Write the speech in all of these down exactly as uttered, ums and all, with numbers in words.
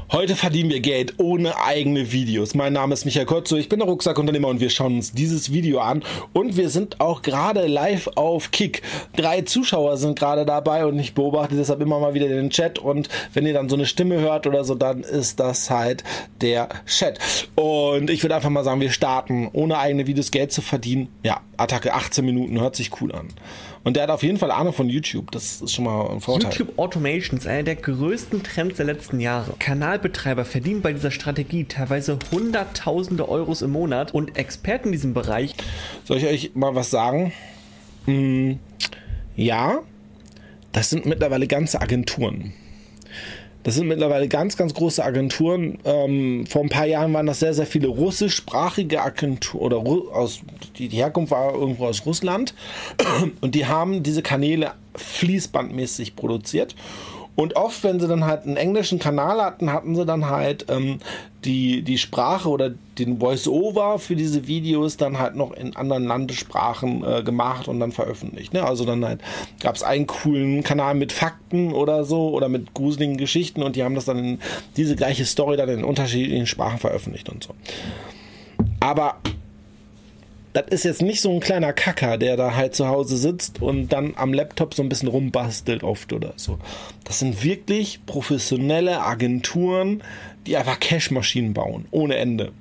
Heute verdienen wir Geld ohne eigene Videos. Mein Name ist Michael Kotzo, ich bin der Rucksackunternehmer und wir schauen uns dieses Video an. Und wir sind auch gerade live auf Kick. Drei Zuschauer sind gerade dabei und ich beobachte deshalb immer mal wieder den Chat. Und wenn ihr dann so eine Stimme hört oder so, dann ist das halt der Chat. Und ich würde einfach mal sagen, wir starten, ohne eigene Videos Geld zu verdienen. Ja, Attacke achtzehn Minuten, hört sich cool an. Und der hat auf jeden Fall Ahnung von YouTube. Das ist schon mal ein Vorteil. YouTube Automation ist einer der größten Trends der letzten Jahre. Kanalbetreiber verdienen bei dieser Strategie teilweise Hunderttausende Euros im Monat und Experten in diesem Bereich. Soll ich euch mal was sagen? Hm, ja, das sind mittlerweile ganze Agenturen. Das sind mittlerweile ganz, ganz große Agenturen. Ähm, vor ein paar Jahren waren das sehr, sehr viele russischsprachige Agenturen oder Ru- aus, die, die Herkunft war irgendwo aus Russland. Und die haben diese Kanäle fließbandmäßig produziert. Und oft, wenn sie dann halt einen englischen Kanal hatten, hatten sie dann halt ähm, die, die Sprache oder den Voice-Over für diese Videos dann halt noch in anderen Landessprachen äh, gemacht und dann veröffentlicht. Ne? Also dann halt gab es einen coolen Kanal mit Fakten oder so oder mit gruseligen Geschichten und die haben das dann in diese gleiche Story dann in unterschiedlichen Sprachen veröffentlicht und so. Aber das ist jetzt nicht so ein kleiner Kacker, der da halt zu Hause sitzt und dann am Laptop so ein bisschen rumbastelt oft oder so. Das sind wirklich professionelle Agenturen, die einfach Cashmaschinen bauen, ohne Ende.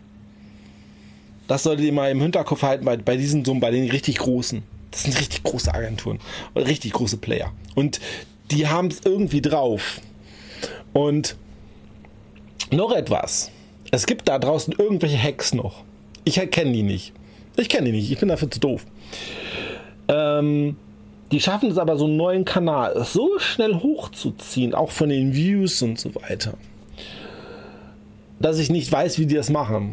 Das solltet ihr mal im Hinterkopf halten bei, bei diesen Summen, bei den richtig großen. Das sind richtig große Agenturen, richtig große Player. Und die haben es irgendwie drauf. Und noch etwas. Es gibt da draußen irgendwelche Hacks noch. Ich kenne die nicht. Ich kenne die nicht, ich bin dafür zu doof. Ähm, die schaffen es aber, so einen neuen Kanal so schnell hochzuziehen, auch von den Views und so weiter, dass ich nicht weiß, wie die das machen.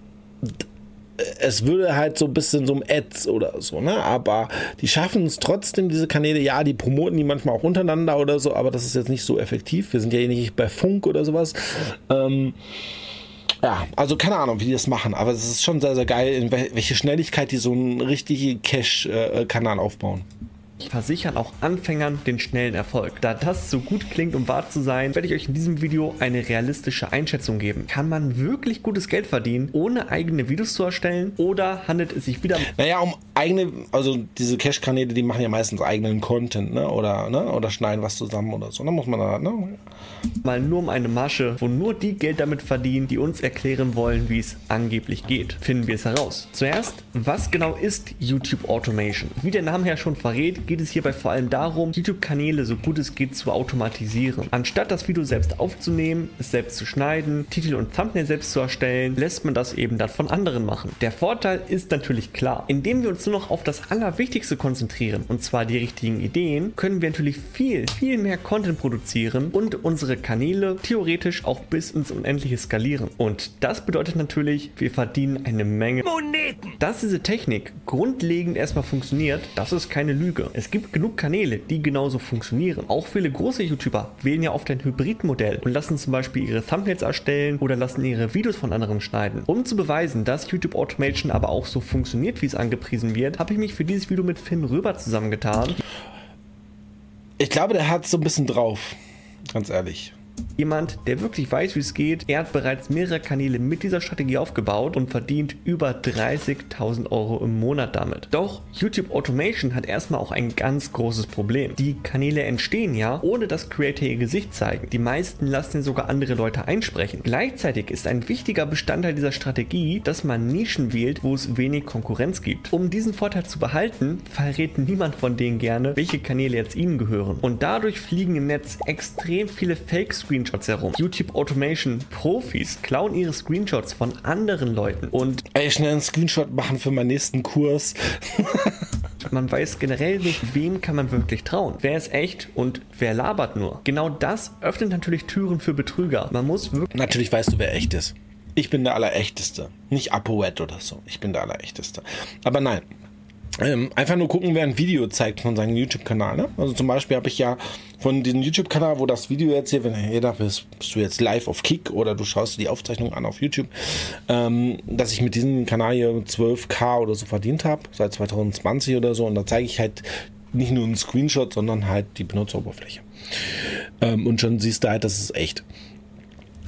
Es würde halt so ein bisschen so um Ads oder so, ne? Aber die schaffen es trotzdem, diese Kanäle, ja, die promoten die manchmal auch untereinander oder so, aber das ist jetzt nicht so effektiv. Wir sind ja hier nicht bei Funk oder sowas. Ähm, Ja, also keine Ahnung, wie die das machen, aber es ist schon sehr, sehr geil, in welche Schnelligkeit die so einen richtigen Cash-Kanal aufbauen. Versichern auch Anfängern den schnellen Erfolg. Da das so gut klingt, um wahr zu sein, werde ich euch in diesem Video eine realistische Einschätzung geben. Kann man wirklich gutes Geld verdienen, ohne eigene Videos zu erstellen? Oder handelt es sich wieder... Naja, um eigene, also diese Cash-Kanäle, die machen ja meistens eigenen Content, ne? Oder, ne? Oder schneiden was zusammen oder so. Da muss man da, ne? Mal nur um eine Masche, wo nur die Geld damit verdienen, die uns erklären wollen, wie es angeblich geht. Finden wir es heraus. Zuerst, was genau ist YouTube Automation? Wie der Name ja schon verrät, geht es hierbei vor allem darum, YouTube-Kanäle so gut es geht zu automatisieren. Anstatt das Video selbst aufzunehmen, es selbst zu schneiden, Titel und Thumbnail selbst zu erstellen, lässt man das eben dann von anderen machen. Der Vorteil ist natürlich klar. Indem wir uns nur noch auf das Allerwichtigste konzentrieren, und zwar die richtigen Ideen, können wir natürlich viel, viel mehr Content produzieren und unsere Kanäle theoretisch auch bis ins Unendliche skalieren. Und das bedeutet natürlich, wir verdienen eine Menge Moneten. Dass diese Technik grundlegend erstmal funktioniert, das ist keine Lüge. Es gibt genug Kanäle, die genauso funktionieren. Auch viele große YouTuber wählen ja oft ein Hybridmodell und lassen zum Beispiel ihre Thumbnails erstellen oder lassen ihre Videos von anderen schneiden. Um zu beweisen, dass YouTube Automation aber auch so funktioniert, wie es angepriesen wird, habe ich mich für dieses Video mit Finn Röber zusammengetan. Ich glaube, der hat so ein bisschen drauf. Ganz ehrlich. Jemand, der wirklich weiß, wie es geht. Er hat bereits mehrere Kanäle mit dieser Strategie aufgebaut und verdient über dreißigtausend Euro im Monat damit. Doch YouTube Automation hat erstmal auch ein ganz großes Problem. Die Kanäle entstehen ja, ohne dass Creator ihr Gesicht zeigen. Die meisten lassen sogar andere Leute einsprechen. Gleichzeitig ist ein wichtiger Bestandteil dieser Strategie, dass man Nischen wählt, wo es wenig Konkurrenz gibt. Um diesen Vorteil zu behalten, verrät niemand von denen gerne, welche Kanäle jetzt ihnen gehören. Und dadurch fliegen im Netz extrem viele Fake-Screenshots herum. YouTube Automation Profis klauen ihre Screenshots von anderen Leuten und Ey, schnell einen Screenshot machen für meinen nächsten Kurs. man weiß generell nicht, wem kann man wirklich trauen. Wer ist echt und wer labert nur. Genau das öffnet natürlich Türen für Betrüger. Man muss wirklich... Natürlich weißt du, wer echt ist. Ich bin der Allerechteste. Nicht ApoRed oder so. Ich bin der Allerechteste. Aber nein. Ähm, einfach nur gucken, wer ein Video zeigt von seinem YouTube-Kanal. Ne? Also zum Beispiel habe ich ja von diesem YouTube-Kanal, wo das Video jetzt hier, wenn du da bist, bist du jetzt live auf Kick oder du schaust dir die Aufzeichnung an auf YouTube, ähm, dass ich mit diesem Kanal hier zwölf K oder so verdient habe, seit zwanzig zwanzig oder so. Und da zeige ich halt nicht nur einen Screenshot, sondern halt die Benutzeroberfläche. Ähm, und schon siehst du halt, das ist echt.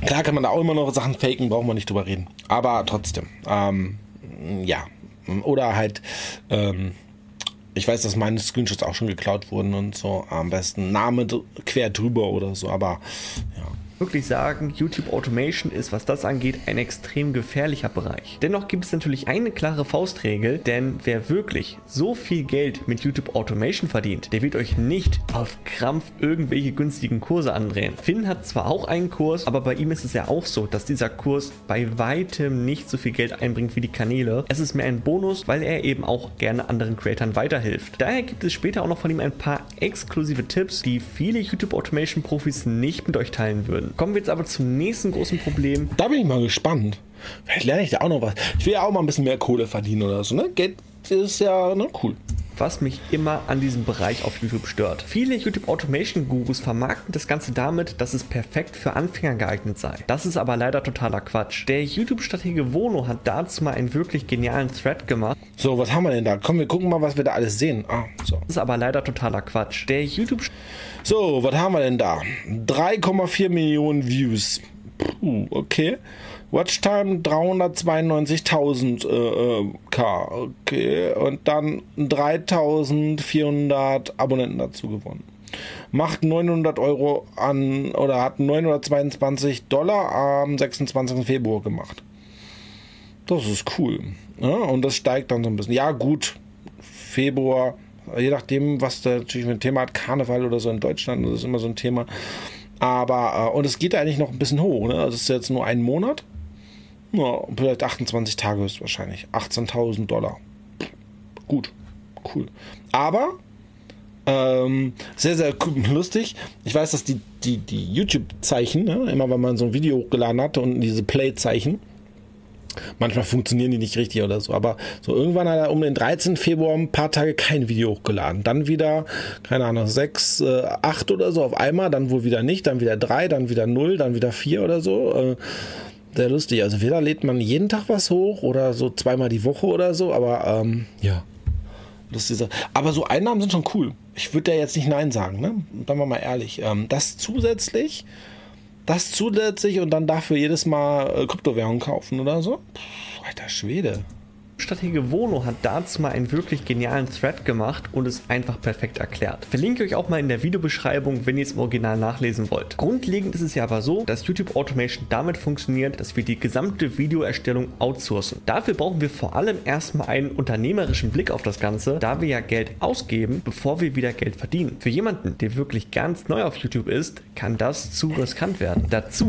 Klar kann man da auch immer noch Sachen faken, brauchen wir nicht drüber reden. Aber trotzdem, ähm, ja. Oder halt, ähm, ich weiß, dass meine Screenshots auch schon geklaut wurden und so. Am besten Name quer drüber oder so, aber ja. Wirklich sagen, YouTube Automation ist, was das angeht, ein extrem gefährlicher Bereich. Dennoch gibt es natürlich eine klare Faustregel, denn wer wirklich so viel Geld mit YouTube Automation verdient, der wird euch nicht auf Krampf irgendwelche günstigen Kurse andrehen. Finn hat zwar auch einen Kurs, aber bei ihm ist es ja auch so, dass dieser Kurs bei weitem nicht so viel Geld einbringt wie die Kanäle. Es ist mehr ein Bonus, weil er eben auch gerne anderen Creatoren weiterhilft. Daher gibt es später auch noch von ihm ein paar exklusive Tipps, die viele YouTube Automation Profis nicht mit euch teilen würden. Kommen wir jetzt aber zum nächsten großen Problem. Da bin ich mal gespannt. Vielleicht lerne ich da auch noch was. Ich will ja auch mal ein bisschen mehr Kohle verdienen oder so, ne? Geld ist ja, ne, cool. Was mich immer an diesem Bereich auf YouTube stört. Viele YouTube Automation Gurus vermarkten das Ganze damit, dass es perfekt für Anfänger geeignet sei. Das ist aber leider totaler Quatsch. Der YouTube-Stratege Wono hat dazu mal einen wirklich genialen Thread gemacht. So, was haben wir denn da? Komm, wir gucken mal, was wir da alles sehen. Ah, so. Das ist aber leider totaler Quatsch. Der YouTube... So, was haben wir denn da? drei Komma vier Millionen Views. Puh, okay. Watchtime dreihundertzweiundneunzigtausend äh, K. Okay. Und dann dreitausendvierhundert Abonnenten dazu gewonnen. Macht neunhundert Euro an, oder hat neunhundertzweiundzwanzig Dollar am sechsundzwanzigsten Februar gemacht. Das ist cool. Ja, und das steigt dann so ein bisschen. Ja, gut. Februar. Je nachdem, was da natürlich mit dem Thema hat, Karneval oder so in Deutschland, das ist immer so ein Thema. Aber, und es geht eigentlich noch ein bisschen hoch, ne? Also es ist jetzt nur ein Monat. Ja, vielleicht achtundzwanzig Tage höchstwahrscheinlich. achtzehntausend Dollar. Gut, cool. Aber, ähm, sehr, sehr lustig. Ich weiß, dass die, die, die YouTube-Zeichen, ne? Immer wenn man so ein Video hochgeladen hat und diese Play-Zeichen, manchmal funktionieren die nicht richtig oder so, aber so irgendwann hat er um den dreizehnten Februar ein paar Tage kein Video hochgeladen. Dann wieder, keine Ahnung, sechs, acht oder so auf einmal, dann wohl wieder nicht, dann wieder drei, dann wieder null, dann wieder vier oder so. Äh, sehr lustig. Also weder lädt man jeden Tag was hoch oder so zweimal die Woche oder so, aber ähm, ja. Lustig. Aber so Einnahmen sind schon cool. Ich würde da jetzt nicht Nein sagen, ne? Sagen wir mal ehrlich. Ähm, das zusätzlich Das zusätzlich und dann dafür jedes Mal äh, Kryptowährungen kaufen oder so? Puh, alter Schwede. Stratege Wono hat dazu mal einen wirklich genialen Thread gemacht und es einfach perfekt erklärt. Verlinke euch auch mal in der Videobeschreibung, wenn ihr es im Original nachlesen wollt. Grundlegend ist es ja aber so, dass YouTube Automation damit funktioniert, dass wir die gesamte Videoerstellung outsourcen. Dafür brauchen wir vor allem erstmal einen unternehmerischen Blick auf das Ganze, da wir ja Geld ausgeben, bevor wir wieder Geld verdienen. Für jemanden, der wirklich ganz neu auf YouTube ist, kann das zu riskant werden. Dazu.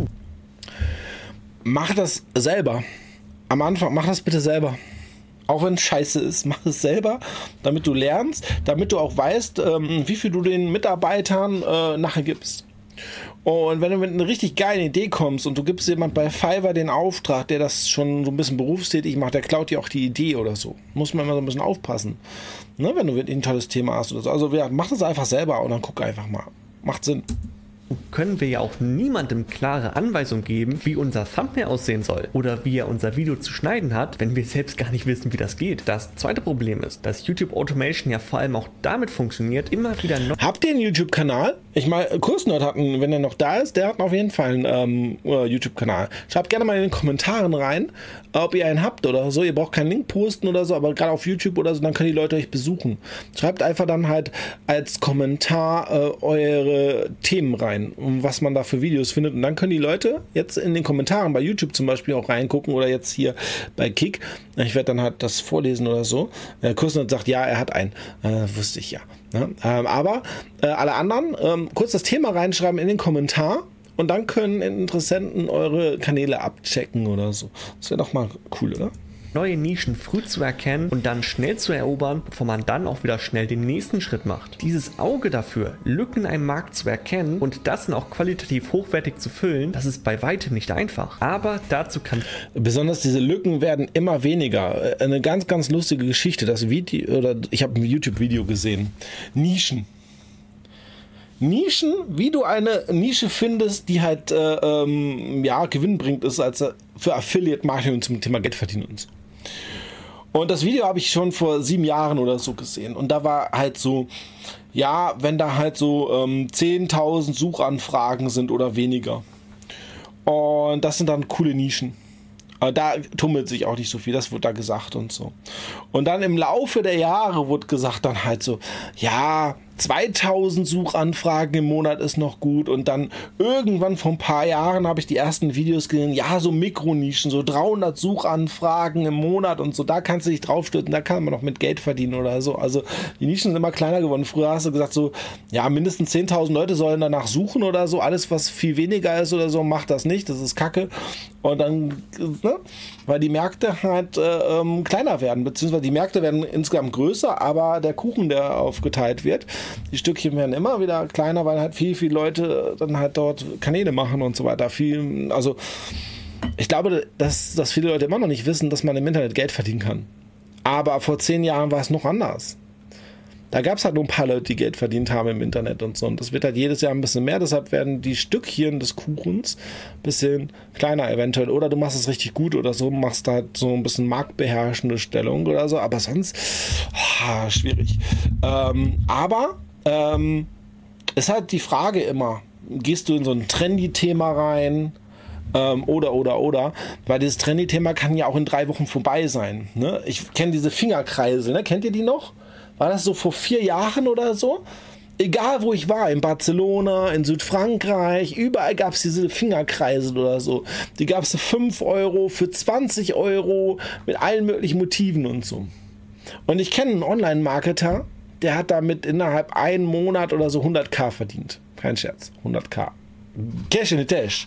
Mach das selber. Am Anfang, mach das bitte selber. Auch wenn es scheiße ist, mach es selber, damit du lernst, damit du auch weißt, ähm, wie viel du den Mitarbeitern äh, nachher gibst. Und wenn du mit einer richtig geilen Idee kommst und du gibst jemand bei Fiverr den Auftrag, der das schon so ein bisschen berufstätig macht, der klaut dir auch die Idee oder so. Muss man immer so ein bisschen aufpassen, ne, wenn du wirklich ein tolles Thema hast oder so. Also ja, mach das einfach selber und dann guck einfach mal. Macht Sinn. Können wir ja auch niemandem klare Anweisungen geben, wie unser Thumbnail aussehen soll oder wie er unser Video zu schneiden hat, wenn wir selbst gar nicht wissen, wie das geht. Das zweite Problem ist, dass YouTube Automation ja vor allem auch damit funktioniert, immer wieder neu. Habt ihr einen YouTube-Kanal? Ich meine, Kursnerd hat einen, wenn er noch da ist, der hat auf jeden Fall einen ähm, YouTube-Kanal. Schreibt gerne mal in den Kommentaren rein, ob ihr einen habt oder so. Ihr braucht keinen Link posten oder so, aber gerade auf YouTube oder so, dann können die Leute euch besuchen. Schreibt einfach dann halt als Kommentar äh, eure Themen rein, was man da für Videos findet. Und dann können die Leute jetzt in den Kommentaren bei YouTube zum Beispiel auch reingucken oder jetzt hier bei Kick. Ich werde dann halt das vorlesen oder so. Der Kursnerd sagt, ja, er hat einen. Äh, wusste ich ja. ja ähm, aber äh, alle anderen ähm, kurz das Thema reinschreiben in den Kommentar und dann können Interessenten eure Kanäle abchecken oder so. Das wäre doch mal cool, oder? Neue Nischen früh zu erkennen und dann schnell zu erobern, bevor man dann auch wieder schnell den nächsten Schritt macht. Dieses Auge dafür, Lücken in einem Markt zu erkennen und das dann auch qualitativ hochwertig zu füllen, das ist bei weitem nicht einfach. Aber dazu kann... Besonders diese Lücken werden immer weniger. Eine ganz, ganz lustige Geschichte. Das Video, oder ich habe ein YouTube-Video gesehen. Nischen. Nischen, wie du eine Nische findest, die halt äh, ähm, ja, Gewinn bringt, ist als äh, für Affiliate-Marketing zum Thema Geld verdienen und so. Und das Video habe ich schon vor sieben Jahren oder so gesehen. Und da war halt so, ja, wenn da halt so ähm, zehntausend Suchanfragen sind oder weniger. Und das sind dann coole Nischen. Aber da tummelt sich auch nicht so viel, das wurde da gesagt und so. Und dann im Laufe der Jahre wurde gesagt dann halt so, ja, zweitausend Suchanfragen im Monat ist noch gut. Und dann irgendwann vor ein paar Jahren habe ich die ersten Videos gesehen, ja, so Mikronischen, so dreihundert Suchanfragen im Monat und so, da kannst du dich draufstürzen, da kann man noch mit Geld verdienen oder so. Also die Nischen sind immer kleiner geworden. Früher hast du gesagt so, ja, mindestens zehntausend Leute sollen danach suchen oder so. Alles, was viel weniger ist oder so, macht das nicht. Das ist Kacke. Und dann, ne, weil die Märkte halt äh, ähm, kleiner werden, beziehungsweise die Märkte werden insgesamt größer, aber der Kuchen, der aufgeteilt wird, die Stückchen werden immer wieder kleiner, weil halt viel, viele Leute dann halt dort Kanäle machen und so weiter. Viel, also ich glaube, dass, dass viele Leute immer noch nicht wissen, dass man im Internet Geld verdienen kann. Aber vor zehn Jahren war es noch anders. Da gab es halt nur ein paar Leute, die Geld verdient haben im Internet und so. Und das wird halt jedes Jahr ein bisschen mehr. Deshalb werden die Stückchen des Kuchens ein bisschen kleiner eventuell. Oder du machst es richtig gut oder so, machst halt so ein bisschen marktbeherrschende Stellung oder so. Aber sonst, oh, schwierig. Ähm, aber ähm, ist halt die Frage immer, gehst du in so ein Trendy-Thema rein? Ähm, oder, oder, oder. Weil dieses Trendy-Thema kann ja auch in drei Wochen vorbei sein. Ne? Ich kenne diese Fingerkreise, ne? Kennt ihr die noch? War das so vor vier Jahren oder so? Egal wo ich war, in Barcelona, in Südfrankreich, überall gab es diese Fingerkreise oder so. Die gab es für fünf Euro, für zwanzig Euro, mit allen möglichen Motiven und so. Und ich kenne einen Online-Marketer, der hat damit innerhalb einen Monat oder so hunderttausend verdient. Kein Scherz, hunderttausend. Cash in the Tash.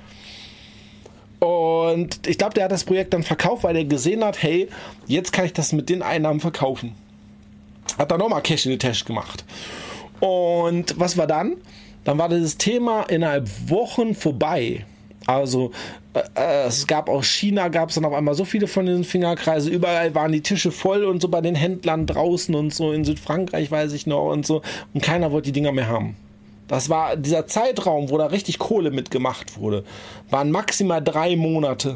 Und ich glaube, der hat das Projekt dann verkauft, weil er gesehen hat, hey, jetzt kann ich das mit den Einnahmen verkaufen. Hat dann nochmal Cash in the Tash gemacht. Und was war dann? Dann war dieses Thema innerhalb Wochen vorbei. Also äh, es gab aus China, gab es dann auf einmal so viele von diesen Fingerkreisen. Überall waren die Tische voll und so bei den Händlern draußen und so. In Südfrankreich weiß ich noch und so. Und keiner wollte die Dinger mehr haben. Das war dieser Zeitraum, wo da richtig Kohle mitgemacht wurde. Waren maximal drei Monate.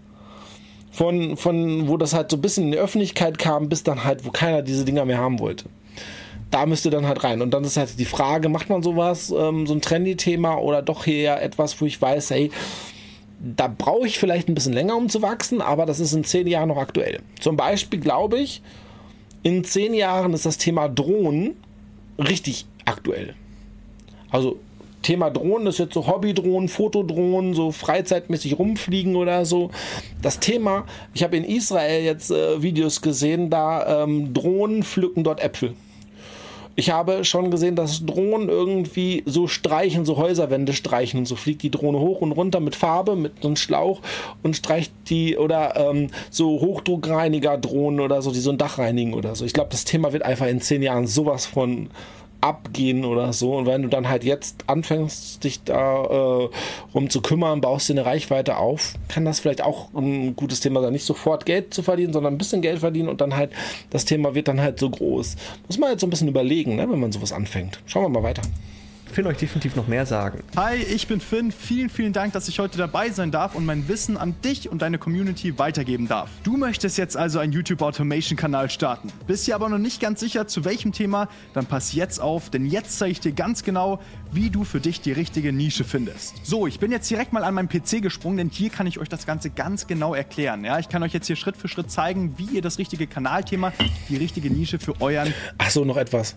Von, von, wo das halt so ein bisschen in die Öffentlichkeit kam, bis dann halt, wo keiner diese Dinger mehr haben wollte. Da müsste dann halt rein. Und dann ist halt die Frage, macht man sowas, ähm, so ein Trendy-Thema oder doch eher etwas, wo ich weiß, hey, da brauche ich vielleicht ein bisschen länger, um zu wachsen, aber das ist in zehn Jahren noch aktuell. Zum Beispiel glaube ich, in zehn Jahren ist das Thema Drohnen richtig aktuell. Also Thema Drohnen ist jetzt so Hobbydrohnen, Fotodrohnen, so freizeitmäßig rumfliegen oder so. Das Thema, ich habe in Israel jetzt äh, Videos gesehen, da ähm, Drohnen pflücken dort Äpfel. Ich habe schon gesehen, dass Drohnen irgendwie so streichen, so Häuserwände streichen und so fliegt die Drohne hoch und runter mit Farbe, mit so einem Schlauch und streicht die oder ähm, so Hochdruckreiniger-Drohnen oder so, die so ein Dach reinigen oder so. Ich glaube, das Thema wird einfach in zehn Jahren sowas von abgehen oder so. Und wenn du dann halt jetzt anfängst, dich da äh, rum zu kümmern, baust dir eine Reichweite auf, kann das vielleicht auch ein gutes Thema sein. Nicht sofort Geld zu verdienen, sondern ein bisschen Geld verdienen und dann halt, das Thema wird dann halt so groß. Muss man jetzt so ein bisschen überlegen, ne, wenn man sowas anfängt. Schauen wir mal weiter. Finn euch definitiv noch mehr sagen. Hi, ich bin Finn. Vielen, vielen Dank, dass ich heute dabei sein darf und mein Wissen an dich und deine Community weitergeben darf. Du möchtest jetzt also einen YouTube-Automation-Kanal starten. Bist dir aber noch nicht ganz sicher, zu welchem Thema? Dann pass jetzt auf, denn jetzt zeige ich dir ganz genau, wie du für dich die richtige Nische findest. So, ich bin jetzt direkt mal an meinen P C gesprungen, denn hier kann ich euch das Ganze ganz genau erklären. Ja, ich kann euch jetzt hier Schritt für Schritt zeigen, wie ihr das richtige Kanalthema, die richtige Nische für euren... Ach so, noch etwas.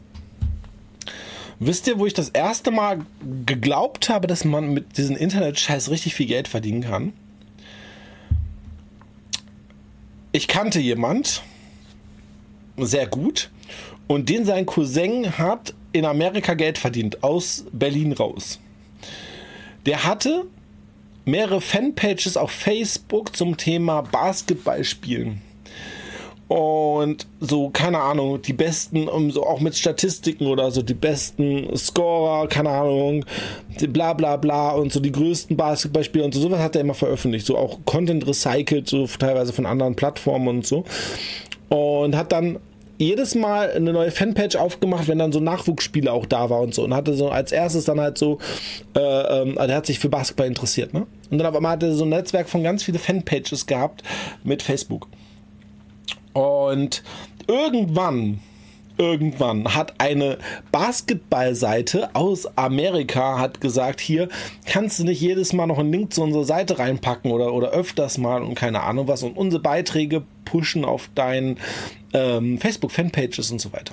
Wisst ihr, wo ich das erste Mal geglaubt habe, dass man mit diesem Internet-Scheiß richtig viel Geld verdienen kann? Ich kannte jemand sehr gut und den sein Cousin hat in Amerika Geld verdient, aus Berlin raus. Der hatte mehrere Fanpages auf Facebook zum Thema Basketballspielen. Und so, keine Ahnung, die besten, um so auch mit Statistiken oder so, die besten Scorer, keine Ahnung, bla bla bla und so die größten Basketballspieler und so, sowas hat er immer veröffentlicht, so auch Content recycelt, so teilweise von anderen Plattformen und so. Und hat dann jedes Mal eine neue Fanpage aufgemacht, wenn dann so Nachwuchsspieler auch da war und so. Und hatte so als erstes dann halt so, äh, ähm, also er hat sich für Basketball interessiert, ne? Und dann auf einmal hatte er so ein Netzwerk von ganz viele Fanpages gehabt mit Facebook. Und irgendwann irgendwann hat eine Basketballseite aus Amerika hat gesagt, hier kannst du nicht jedes Mal noch einen Link zu unserer Seite reinpacken oder, oder öfters mal und keine Ahnung was und unsere Beiträge pushen auf deinen ähm, Facebook-Fanpages und so weiter.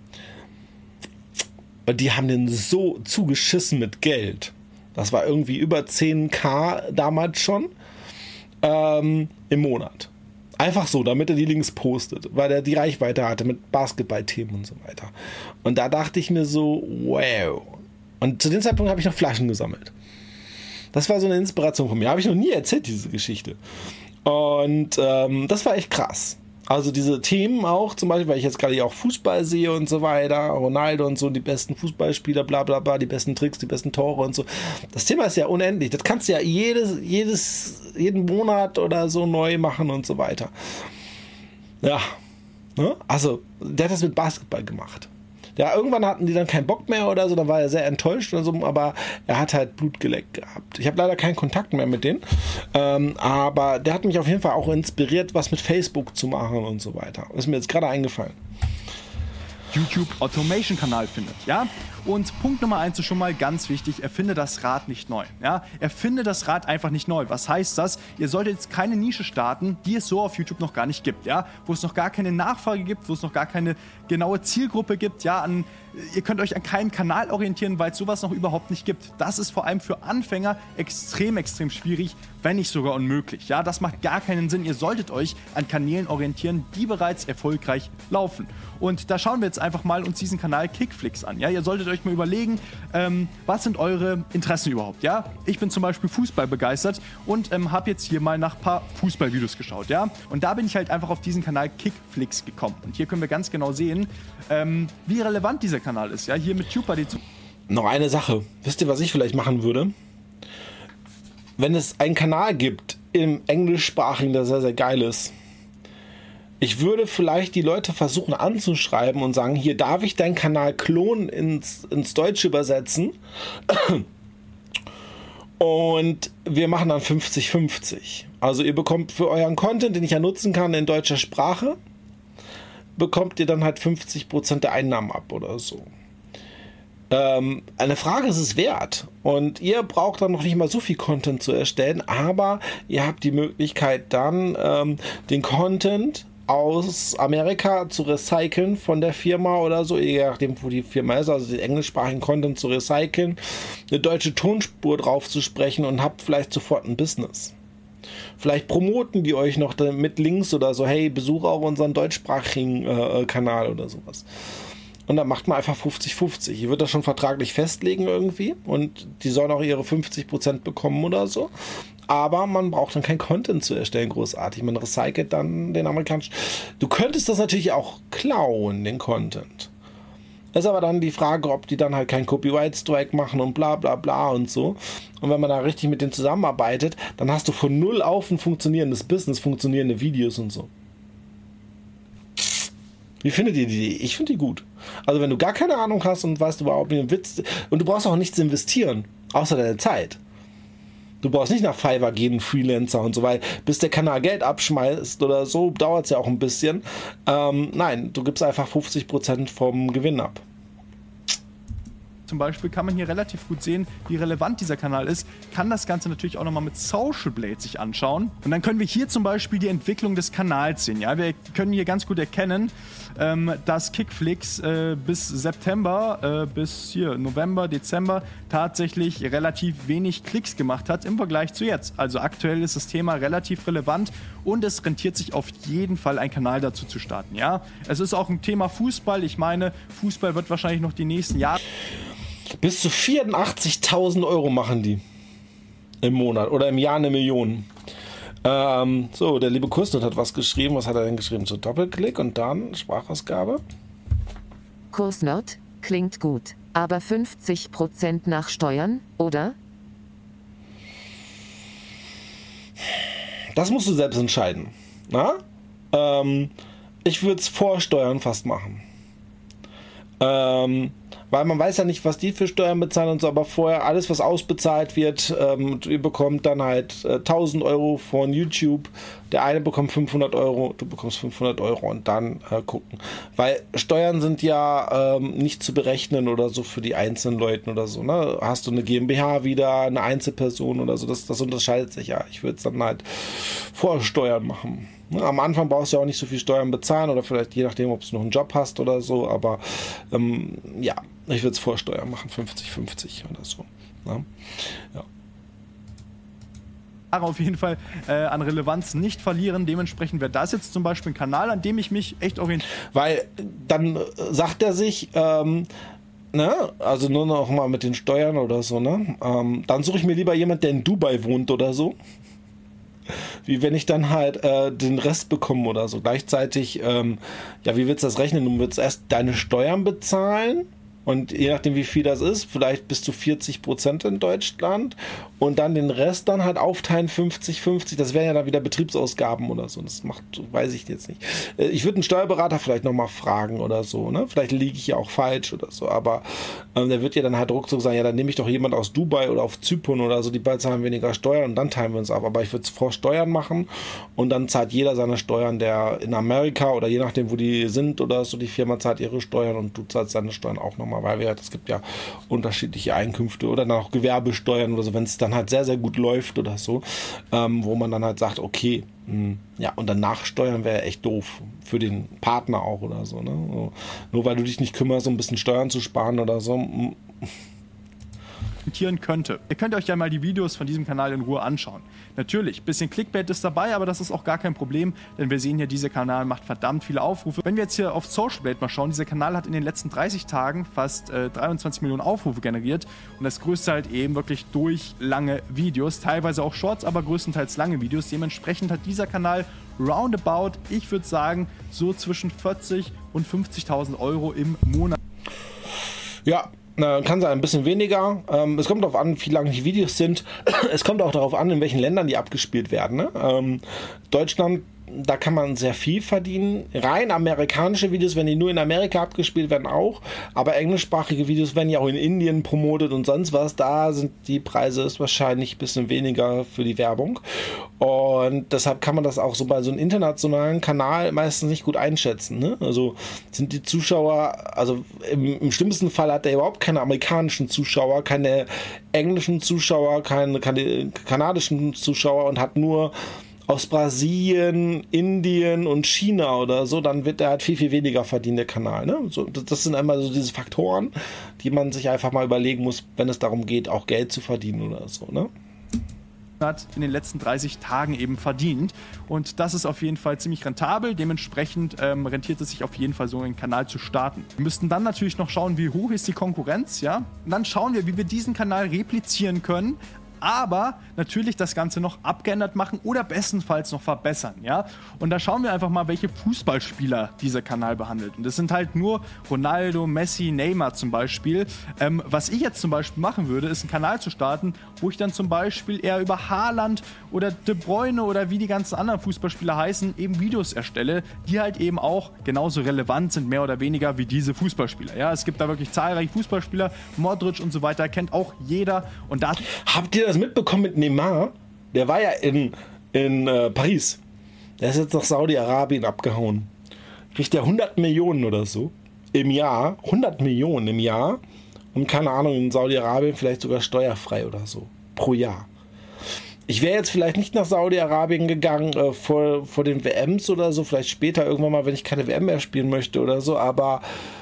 Und die haben den so zugeschissen mit Geld. Das war irgendwie über zehntausend damals schon ähm, im Monat. Einfach so, damit er die Links postet, weil er die Reichweite hatte mit Basketballthemen und so weiter. Und da dachte ich mir so, wow. Und zu dem Zeitpunkt habe ich noch Flaschen gesammelt. Das war so eine Inspiration von mir. Habe ich noch nie erzählt, diese Geschichte. Und ähm, das war echt krass. Also diese Themen auch, zum Beispiel, weil ich jetzt gerade auch Fußball sehe und so weiter, Ronaldo und so, die besten Fußballspieler, bla bla bla, die besten Tricks, die besten Tore und so. Das Thema ist ja unendlich. Das kannst du ja jedes, jedes, jeden Monat oder so neu machen und so weiter. Ja, ne? Also der hat das mit Basketball gemacht. Ja, irgendwann hatten die dann keinen Bock mehr oder so, dann war er sehr enttäuscht oder so, aber er hat halt Blut geleckt gehabt. Ich habe leider keinen Kontakt mehr mit denen, ähm, aber der hat mich auf jeden Fall auch inspiriert, was mit Facebook zu machen und so weiter. Ist mir jetzt gerade eingefallen. YouTube Automation Kanal findet, ja? Und Punkt Nummer eins ist schon mal ganz wichtig, erfinde das Rad nicht neu, ja? Erfinde das Rad einfach nicht neu. Was heißt das? Ihr solltet jetzt keine Nische starten, die es so auf YouTube noch gar nicht gibt, ja? Wo es noch gar keine Nachfrage gibt, wo es noch gar keine genaue Zielgruppe gibt, ja? An, ihr könnt euch an keinen Kanal orientieren, weil es sowas noch überhaupt nicht gibt. Das ist vor allem für Anfänger extrem, extrem schwierig, wenn nicht sogar unmöglich, ja? Das macht gar keinen Sinn. Ihr solltet euch an Kanälen orientieren, die bereits erfolgreich laufen. Und da schauen wir jetzt einfach mal uns diesen Kanal Kickflix an. Ja? Ihr solltet euch mal überlegen, ähm, was sind eure Interessen überhaupt. Ja? Ich bin zum Beispiel Fußball begeistert und ähm, habe jetzt hier mal nach ein paar Fußballvideos geschaut. Ja? Und da bin ich halt einfach auf diesen Kanal Kickflix gekommen. Und hier können wir ganz genau sehen, ähm, wie relevant dieser Kanal ist. Ja? Hier mit TubeBuddy zu. Noch eine Sache. Wisst ihr, was ich vielleicht machen würde? Wenn es einen Kanal gibt im Englischsprachigen, der sehr, sehr geil ist, ich würde vielleicht die Leute versuchen anzuschreiben und sagen, hier darf ich deinen Kanal klonen ins, ins Deutsche übersetzen und wir machen dann fünfzig fünfzig. Also ihr bekommt für euren Content, den ich ja nutzen kann in deutscher Sprache, bekommt ihr dann halt fünfzig Prozent der Einnahmen ab oder so. Ähm, eine Frage ist es wert und ihr braucht dann noch nicht mal so viel Content zu erstellen, aber ihr habt die Möglichkeit dann ähm, den Content aus Amerika zu recyceln von der Firma oder so, je nachdem, wo die Firma ist, also den englischsprachigen Content zu recyceln, eine deutsche Tonspur drauf zu sprechen und habt vielleicht sofort ein Business. Vielleicht promoten die euch noch mit Links oder so, hey, besuche auch unseren deutschsprachigen äh, Kanal oder sowas. Und dann macht man einfach fünfzig fünfzig. Ich würde das schon vertraglich festlegen irgendwie und die sollen auch ihre fünfzig Prozent bekommen oder so. Aber man braucht dann kein Content zu erstellen, großartig. Man recycelt dann den amerikanischen. Du könntest das natürlich auch klauen, den Content. Das ist aber dann die Frage, ob die dann halt keinen Copyright-Strike machen und bla bla bla und so. Und wenn man da richtig mit denen zusammenarbeitet, dann hast du von null auf ein funktionierendes Business, funktionierende Videos und so. Wie findet ihr die Idee? Ich finde die gut. Also wenn du gar keine Ahnung hast und weißt überhaupt nicht, Witz, und du brauchst auch nichts investieren, außer deine Zeit. Du brauchst nicht nach Fiverr gehen, Freelancer und so, weil bis der Kanal Geld abschmeißt oder so, dauert es ja auch ein bisschen. Ähm, nein, du gibst einfach fünfzig Prozent vom Gewinn ab. Zum Beispiel kann man hier relativ gut sehen, wie relevant dieser Kanal ist, kann das Ganze natürlich auch nochmal mit Social Blade sich anschauen. Und dann können wir hier zum Beispiel die Entwicklung des Kanals sehen. Ja? Wir können hier ganz gut erkennen, ähm, dass Kickflix äh, bis September, äh, bis hier November, Dezember tatsächlich relativ wenig Klicks gemacht hat im Vergleich zu jetzt. Also aktuell ist das Thema relativ relevant und es rentiert sich auf jeden Fall, einen Kanal dazu zu starten. Ja? Es ist auch ein Thema Fußball. Ich meine, Fußball wird wahrscheinlich noch die nächsten Jahre... Bis zu vierundachtzigtausend Euro machen die im Monat oder im Jahr eine Million. Ähm, so, der liebe Kursnot hat was geschrieben. Was hat er denn geschrieben? So Doppelklick und dann Sprachausgabe. Kursnot, klingt gut, aber fünfzig Prozent nach Steuern, oder? Das musst du selbst entscheiden. Na? Ähm, ich würde es vor Steuern fast machen. Ähm, Weil man weiß ja nicht, was die für Steuern bezahlen und so, aber vorher alles, was ausbezahlt wird, ähm, ihr bekommt dann halt äh, tausend Euro von YouTube, der eine bekommt fünfhundert Euro, du bekommst fünfhundert Euro und dann äh, gucken. Weil Steuern sind ja ähm, nicht zu berechnen oder so für die einzelnen Leute oder so, ne? Hast du eine GmbH wieder, eine Einzelperson oder so, das, das unterscheidet sich ja. Ich würde es dann halt Vorsteuern machen. Am Anfang brauchst du ja auch nicht so viel Steuern bezahlen oder vielleicht je nachdem, ob du noch einen Job hast oder so, aber ähm, ja, ich würde es Vorsteuern machen, fünfzig fünfzig oder so. Ne? Ja. Auf jeden Fall äh, an Relevanz nicht verlieren. Dementsprechend wäre das jetzt zum Beispiel ein Kanal, an dem ich mich echt orientiere. Weil dann sagt er sich, ähm, ne, also nur noch mal mit den Steuern oder so, ne, ähm, dann suche ich mir lieber jemand, der in Dubai wohnt oder so. Wie wenn ich dann halt äh, den Rest bekomme oder so. Gleichzeitig, ähm, ja, wie willst du das rechnen? Du willst erst deine Steuern bezahlen und je nachdem, wie viel das ist, vielleicht bis zu vierzig Prozent in Deutschland und dann den Rest dann halt aufteilen fünfzig fünfzig. Das wären ja dann wieder Betriebsausgaben oder so. Das macht, weiß ich jetzt nicht. Ich würde einen Steuerberater vielleicht nochmal fragen oder so. Ne? Vielleicht liege ich ja auch falsch oder so. Aber ähm, der wird ja dann halt ruckzuck sagen, ja, dann nehme ich doch jemand aus Dubai oder auf Zypern oder so, die beiden zahlen weniger Steuern und dann teilen wir uns ab. Aber ich würde es vor Steuern machen und dann zahlt jeder seine Steuern, der in Amerika oder je nachdem, wo die sind oder so, die Firma zahlt ihre Steuern und du zahlst deine Steuern auch nochmal, weil wir halt, es gibt ja unterschiedliche Einkünfte oder dann auch Gewerbesteuern oder so, wenn es dann halt sehr, sehr gut läuft oder so, ähm, wo man dann halt sagt, okay, mh, ja, und dann nachsteuern wäre echt doof. Für den Partner auch oder so, ne? So, nur weil du dich nicht kümmerst, um ein bisschen Steuern zu sparen oder so. Mh. könnte. Ihr könnt euch ja mal die Videos von diesem Kanal in Ruhe anschauen. Natürlich, ein bisschen Clickbait ist dabei, aber das ist auch gar kein Problem, denn wir sehen hier, dieser Kanal macht verdammt viele Aufrufe. Wenn wir jetzt hier auf Social Blade mal schauen, dieser Kanal hat in den letzten dreißig Tagen fast äh, dreiundzwanzig Millionen Aufrufe generiert und das größte halt eben wirklich durch lange Videos, teilweise auch Shorts, aber größtenteils lange Videos. Dementsprechend hat dieser Kanal roundabout, ich würde sagen, so zwischen vierzig und fünfzigtausend Euro im Monat. Ja, kann sein, ein bisschen weniger. Ähm, es kommt darauf an, wie lange die Videos sind. Es kommt auch darauf an, in welchen Ländern die abgespielt werden. Ne? Ähm, Deutschland, da kann man sehr viel verdienen. Rein amerikanische Videos, wenn die nur in Amerika abgespielt werden, auch. Aber englischsprachige Videos werden ja auch in Indien promotet und sonst was. Da sind die Preise ist wahrscheinlich ein bisschen weniger für die Werbung. Und deshalb kann man das auch so bei so einem internationalen Kanal meistens nicht gut einschätzen. Ne? Also sind die Zuschauer, also im, im schlimmsten Fall hat er überhaupt keine amerikanischen Zuschauer, keine englischen Zuschauer, keine, keine kanadischen Zuschauer und hat nur aus Brasilien, Indien und China oder so, dann wird er halt viel, viel weniger verdienen, der Kanal. Ne? So, das, das sind einmal so diese Faktoren, die man sich einfach mal überlegen muss, wenn es darum geht, auch Geld zu verdienen oder so. Ne? Hat in den letzten dreißig Tagen eben verdient und das ist auf jeden Fall ziemlich rentabel, dementsprechend ähm, rentiert es sich auf jeden Fall so einen Kanal zu starten. Wir müssten dann natürlich noch schauen, wie hoch ist die Konkurrenz, ja, und dann schauen wir, wie wir diesen Kanal replizieren können, aber natürlich das Ganze noch abgeändert machen oder bestenfalls noch verbessern, ja. Und da schauen wir einfach mal, welche Fußballspieler dieser Kanal behandelt. Und das sind halt nur Ronaldo, Messi, Neymar zum Beispiel. Ähm, was ich jetzt zum Beispiel machen würde, ist einen Kanal zu starten, wo ich dann zum Beispiel eher über Haaland oder De Bruyne oder wie die ganzen anderen Fußballspieler heißen, eben Videos erstelle, die halt eben auch genauso relevant sind, mehr oder weniger, wie diese Fußballspieler. Ja, es gibt da wirklich zahlreiche Fußballspieler, Modric und so weiter, kennt auch jeder. Und da habt ihr das mitbekommen mit Neymar? Der war ja in, in äh, Paris. Der ist jetzt nach Saudi-Arabien abgehauen. Kriegt der hundert Millionen oder so im Jahr. hundert Millionen im Jahr. Und keine Ahnung, in Saudi-Arabien vielleicht sogar steuerfrei oder so. Pro Jahr. Ich wäre jetzt vielleicht nicht nach Saudi-Arabien gegangen äh, vor, vor den W Ms oder so. Vielleicht später irgendwann mal, wenn ich keine W M mehr spielen möchte oder so. Aber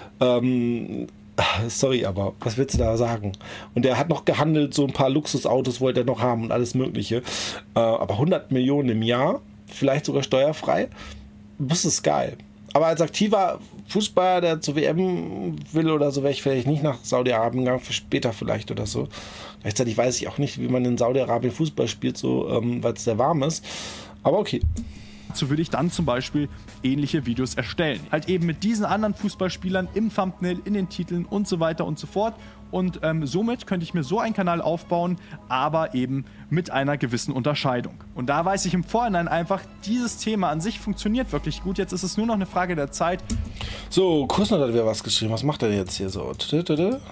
ähm, sorry, aber was willst du da sagen? Und der hat noch gehandelt, so ein paar Luxusautos wollte er noch haben und alles mögliche. Äh, aber hundert Millionen im Jahr, vielleicht sogar steuerfrei, das ist geil. Aber als aktiver Fußballer, der zur W M will oder so, wäre ich vielleicht nicht nach Saudi-Arabien gegangen, für später vielleicht oder so. Gleichzeitig weiß ich auch nicht, wie man in Saudi-Arabien Fußball spielt, so, ähm, weil es sehr warm ist. Aber okay. So würde ich dann zum Beispiel ähnliche Videos erstellen. Halt eben mit diesen anderen Fußballspielern im Thumbnail, in den Titeln und so weiter und so fort. Und ähm, somit könnte ich mir so einen Kanal aufbauen, aber eben mit einer gewissen Unterscheidung. Und da weiß ich im Vorhinein einfach, dieses Thema an sich funktioniert wirklich gut. Jetzt ist es nur noch eine Frage der Zeit. So, Kursnot hat wieder was geschrieben. Was macht er jetzt hier so? so.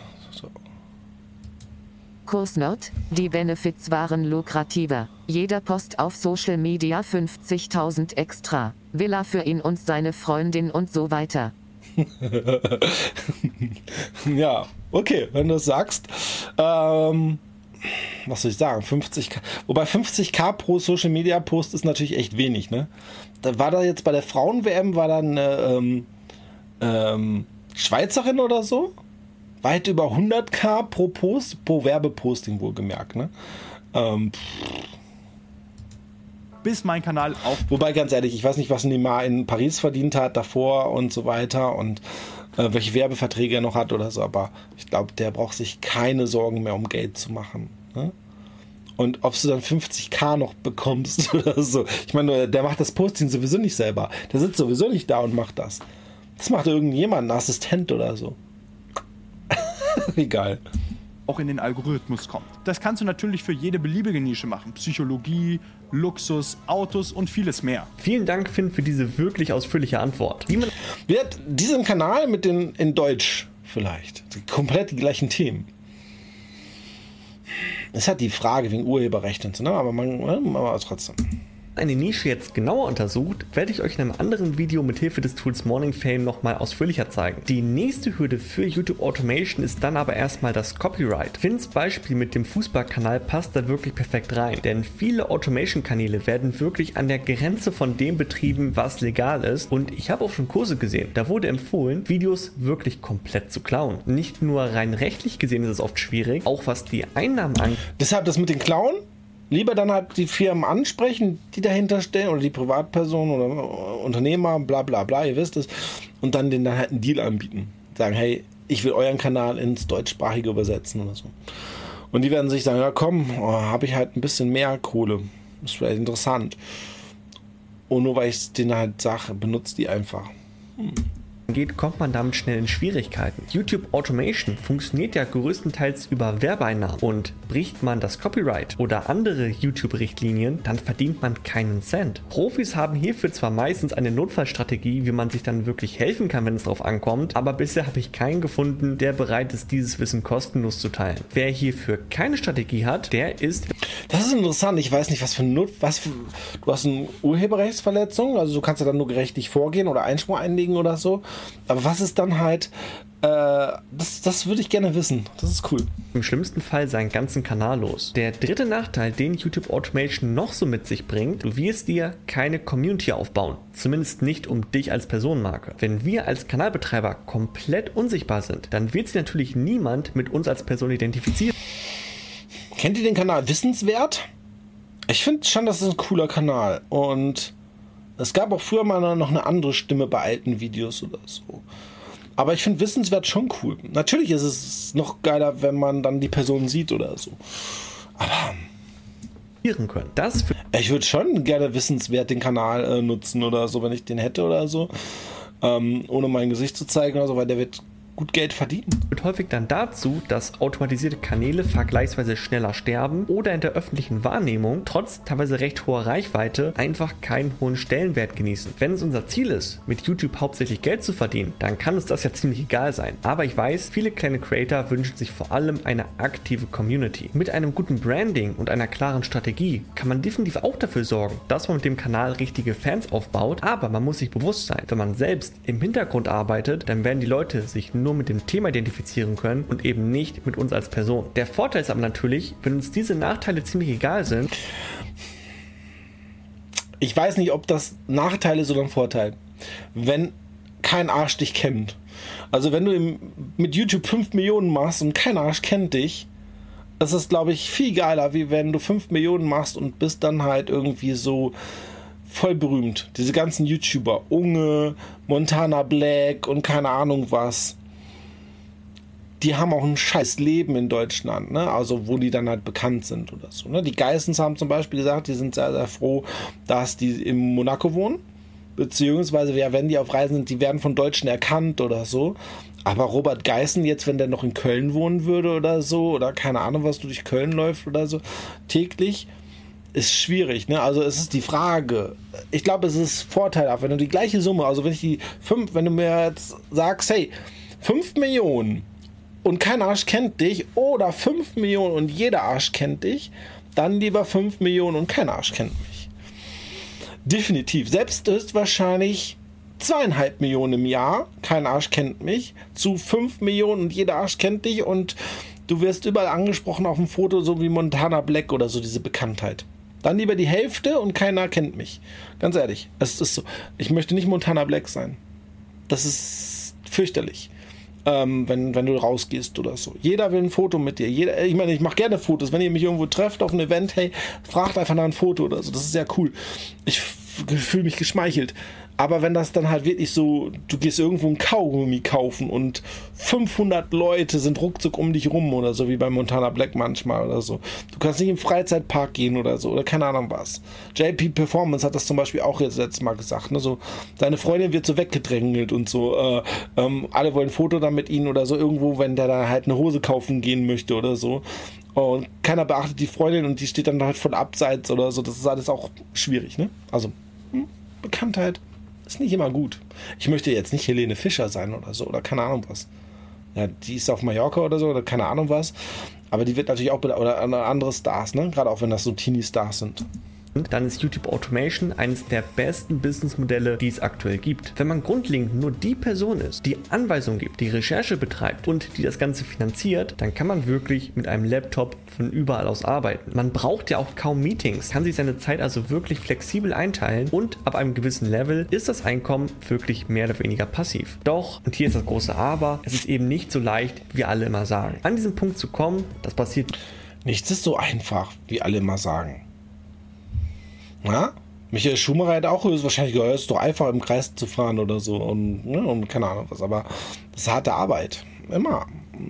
Kursnot, die Benefits waren lukrativer. Jeder Post auf Social Media fünfzigtausend extra. Villa für ihn und seine Freundin und so weiter. Ja, okay, wenn du es sagst. Ähm, was soll ich sagen? fünfzig K. Wobei fünfzig K pro Social Media Post ist natürlich echt wenig, ne? Da war da jetzt bei der Frauen-W M, war da eine ähm, ähm, Schweizerin oder so? Weit über hundert K pro Post, pro Werbeposting wohlgemerkt, ne? Ähm, bis mein Kanal auch. Wobei, ganz ehrlich, ich weiß nicht, was Neymar in Paris verdient hat davor und so weiter und äh, welche Werbeverträge er noch hat oder so, aber ich glaube, der braucht sich keine Sorgen mehr, um Geld zu machen. Ne? Und ob du dann fünfzig K noch bekommst oder so. Ich meine, der macht das Posting sowieso nicht selber. Der sitzt sowieso nicht da und macht das. Das macht irgendjemand, ein Assistent oder so. Wie geil. Auch in den Algorithmus kommt. Das kannst du natürlich für jede beliebige Nische machen. Psychologie, Luxus, Autos und vieles mehr. Vielen Dank, Finn, für diese wirklich ausführliche Antwort. Wie man Wird diesen Kanal mit den in Deutsch vielleicht komplett die gleichen Themen. Es hat die Frage wegen Urheberrecht und so, ne? Aber man, aber trotzdem. eine Nische jetzt genauer untersucht, werde ich euch in einem anderen Video mit Hilfe des Tools Morning Fame nochmal ausführlicher zeigen. Die nächste Hürde für YouTube Automation ist dann aber erstmal das Copyright. Finns Beispiel mit dem Fußballkanal passt da wirklich perfekt rein, denn viele Automation-Kanäle werden wirklich an der Grenze von dem betrieben, was legal ist, und ich habe auch schon Kurse gesehen, da wurde empfohlen, Videos wirklich komplett zu klauen. Nicht nur rein rechtlich gesehen ist es oft schwierig, auch was die Einnahmen angeht. Deshalb das mit den Klauen? Lieber dann halt die Firmen ansprechen, die dahinter stehen, oder die Privatpersonen oder Unternehmer, bla bla bla, ihr wisst es, und dann denen dann halt einen Deal anbieten. Sagen, hey, ich will euren Kanal ins Deutschsprachige übersetzen oder so. Und die werden sich sagen, ja komm, oh, habe ich halt ein bisschen mehr Kohle. Ist vielleicht interessant. Und nur weil ich denen halt sage, benutzt die einfach. Hm. geht, kommt man damit schnell in Schwierigkeiten. YouTube Automation funktioniert ja größtenteils über Werbeeinnahmen, und bricht man das Copyright oder andere YouTube-Richtlinien, dann verdient man keinen Cent. Profis haben hierfür zwar meistens eine Notfallstrategie, wie man sich dann wirklich helfen kann, wenn es drauf ankommt, aber bisher habe ich keinen gefunden, der bereit ist, dieses Wissen kostenlos zu teilen. Wer hierfür keine Strategie hat, der ist... Das ist interessant, ich weiß nicht, was für Not, was für, du hast eine Urheberrechtsverletzung, also du kannst ja dann nur gerechtlich vorgehen oder Einspruch einlegen oder so. Aber was ist dann halt, äh, das, das würde ich gerne wissen. Das ist cool. Im schlimmsten Fall seinen ganzen Kanal los. Der dritte Nachteil, den YouTube Automation noch so mit sich bringt, du wirst dir keine Community aufbauen. Zumindest nicht um dich als Personenmarke. Wenn wir als Kanalbetreiber komplett unsichtbar sind, dann wird sich natürlich niemand mit uns als Person identifizieren. Kennt ihr den Kanal Wissenswert? Ich finde schon, das ist ein cooler Kanal. Und es gab auch früher mal noch eine andere Stimme bei alten Videos oder so. Aber ich finde Wissenswert schon cool. Natürlich ist es noch geiler, wenn man dann die Person sieht oder so. Aber können. Das für ich würde schon gerne Wissenswert den Kanal äh, nutzen oder so, wenn ich den hätte oder so. Ähm, ohne mein Gesicht zu zeigen oder so, weil der wird gut Geld verdienen. Führt häufig dann dazu, dass automatisierte Kanäle vergleichsweise schneller sterben oder in der öffentlichen Wahrnehmung trotz teilweise recht hoher Reichweite einfach keinen hohen Stellenwert genießen. Wenn es unser Ziel ist, mit YouTube hauptsächlich Geld zu verdienen, dann kann uns das ja ziemlich egal sein. Aber ich weiß, viele kleine Creator wünschen sich vor allem eine aktive Community. Mit einem guten Branding und einer klaren Strategie kann man definitiv auch dafür sorgen, dass man mit dem Kanal richtige Fans aufbaut, aber man muss sich bewusst sein, wenn man selbst im Hintergrund arbeitet, dann werden die Leute sich nur mit dem Thema identifizieren können und eben nicht mit uns als Person. Der Vorteil ist aber natürlich, wenn uns diese Nachteile ziemlich egal sind. Ich weiß nicht, ob das Nachteil ist oder ein Vorteil. Wenn kein Arsch dich kennt. Also wenn du im, mit YouTube fünf Millionen machst und kein Arsch kennt dich, das ist, glaube ich, viel geiler, wie wenn du fünf Millionen machst und bist dann halt irgendwie so voll berühmt. Diese ganzen YouTuber, Unge, Montana Black und keine Ahnung was. die haben auch ein scheiß Leben in Deutschland, ne? Also wo die dann halt bekannt sind oder so. Ne? Die Geissens haben zum Beispiel gesagt, die sind sehr, sehr froh, dass die in Monaco wohnen. Beziehungsweise, ja, wenn die auf Reisen sind, die werden von Deutschen erkannt oder so. Aber Robert Geissen jetzt, wenn der noch in Köln wohnen würde oder so, oder keine Ahnung, was durch Köln läuft oder so, täglich, ist schwierig, ne? Also es ist die Frage. Ich glaube, es ist vorteilhaft, wenn du die gleiche Summe, also wenn ich die fünf, wenn du mir jetzt sagst, hey, fünf Millionen und kein Arsch kennt dich oder fünf Millionen und jeder Arsch kennt dich, dann lieber fünf Millionen und kein Arsch kennt mich. Definitiv. Selbst ist wahrscheinlich zweieinhalb Millionen im Jahr, kein Arsch kennt mich, zu fünf Millionen und jeder Arsch kennt dich und du wirst überall angesprochen auf dem Foto, so wie Montana Black oder so, diese Bekanntheit. Dann lieber die Hälfte und keiner kennt mich. Ganz ehrlich, es ist so. Ich möchte nicht Montana Black sein. Das ist fürchterlich, ähm, wenn, wenn du rausgehst oder so. Jeder will ein Foto mit dir. Jeder, ich meine, ich mache gerne Fotos. Wenn ihr mich irgendwo trefft auf einem Event, hey, fragt einfach nach ein Foto oder so. Das ist sehr cool. Ich fühle mich geschmeichelt. Aber wenn das dann halt wirklich so, du gehst irgendwo ein Kaugummi kaufen und fünfhundert Leute sind ruckzuck um dich rum oder so, wie bei Montana Black manchmal oder so. Du kannst nicht im Freizeitpark gehen oder so, oder keine Ahnung was. J P Performance hat das zum Beispiel auch jetzt letztes Mal gesagt, ne, so, seine Freundin wird so weggedrängelt und so, äh, ähm, alle wollen ein Foto dann mit ihnen oder so, irgendwo, wenn der da halt eine Hose kaufen gehen möchte oder so. Und keiner beachtet die Freundin und die steht dann halt von abseits oder so. Das ist alles auch schwierig, ne? Also, hm, Bekanntheit ist nicht immer gut. Ich möchte jetzt nicht Helene Fischer sein oder so, oder keine Ahnung was. Ja, die ist auf Mallorca oder so, oder keine Ahnung was. Aber die wird natürlich auch, oder andere Stars, ne? Gerade auch wenn das so Teenie-Stars sind. Dann ist YouTube Automation eines der besten Businessmodelle, die es aktuell gibt. Wenn man grundlegend nur die Person ist, die Anweisungen gibt, die Recherche betreibt und die das Ganze finanziert, dann kann man wirklich mit einem Laptop von überall aus arbeiten. Man braucht ja auch kaum Meetings, kann sich seine Zeit also wirklich flexibel einteilen und ab einem gewissen Level ist das Einkommen wirklich mehr oder weniger passiv. Doch, und hier ist das große Aber, es ist eben nicht so leicht, wie alle immer sagen. An diesen Punkt zu kommen, das passiert. Nichts ist so einfach, wie alle immer sagen. Ja? Michael Schumacher hat auch wahrscheinlich gehört, es ist doch einfach im Kreis zu fahren oder so und, ne, und keine Ahnung was, aber das ist harte Arbeit. Immer.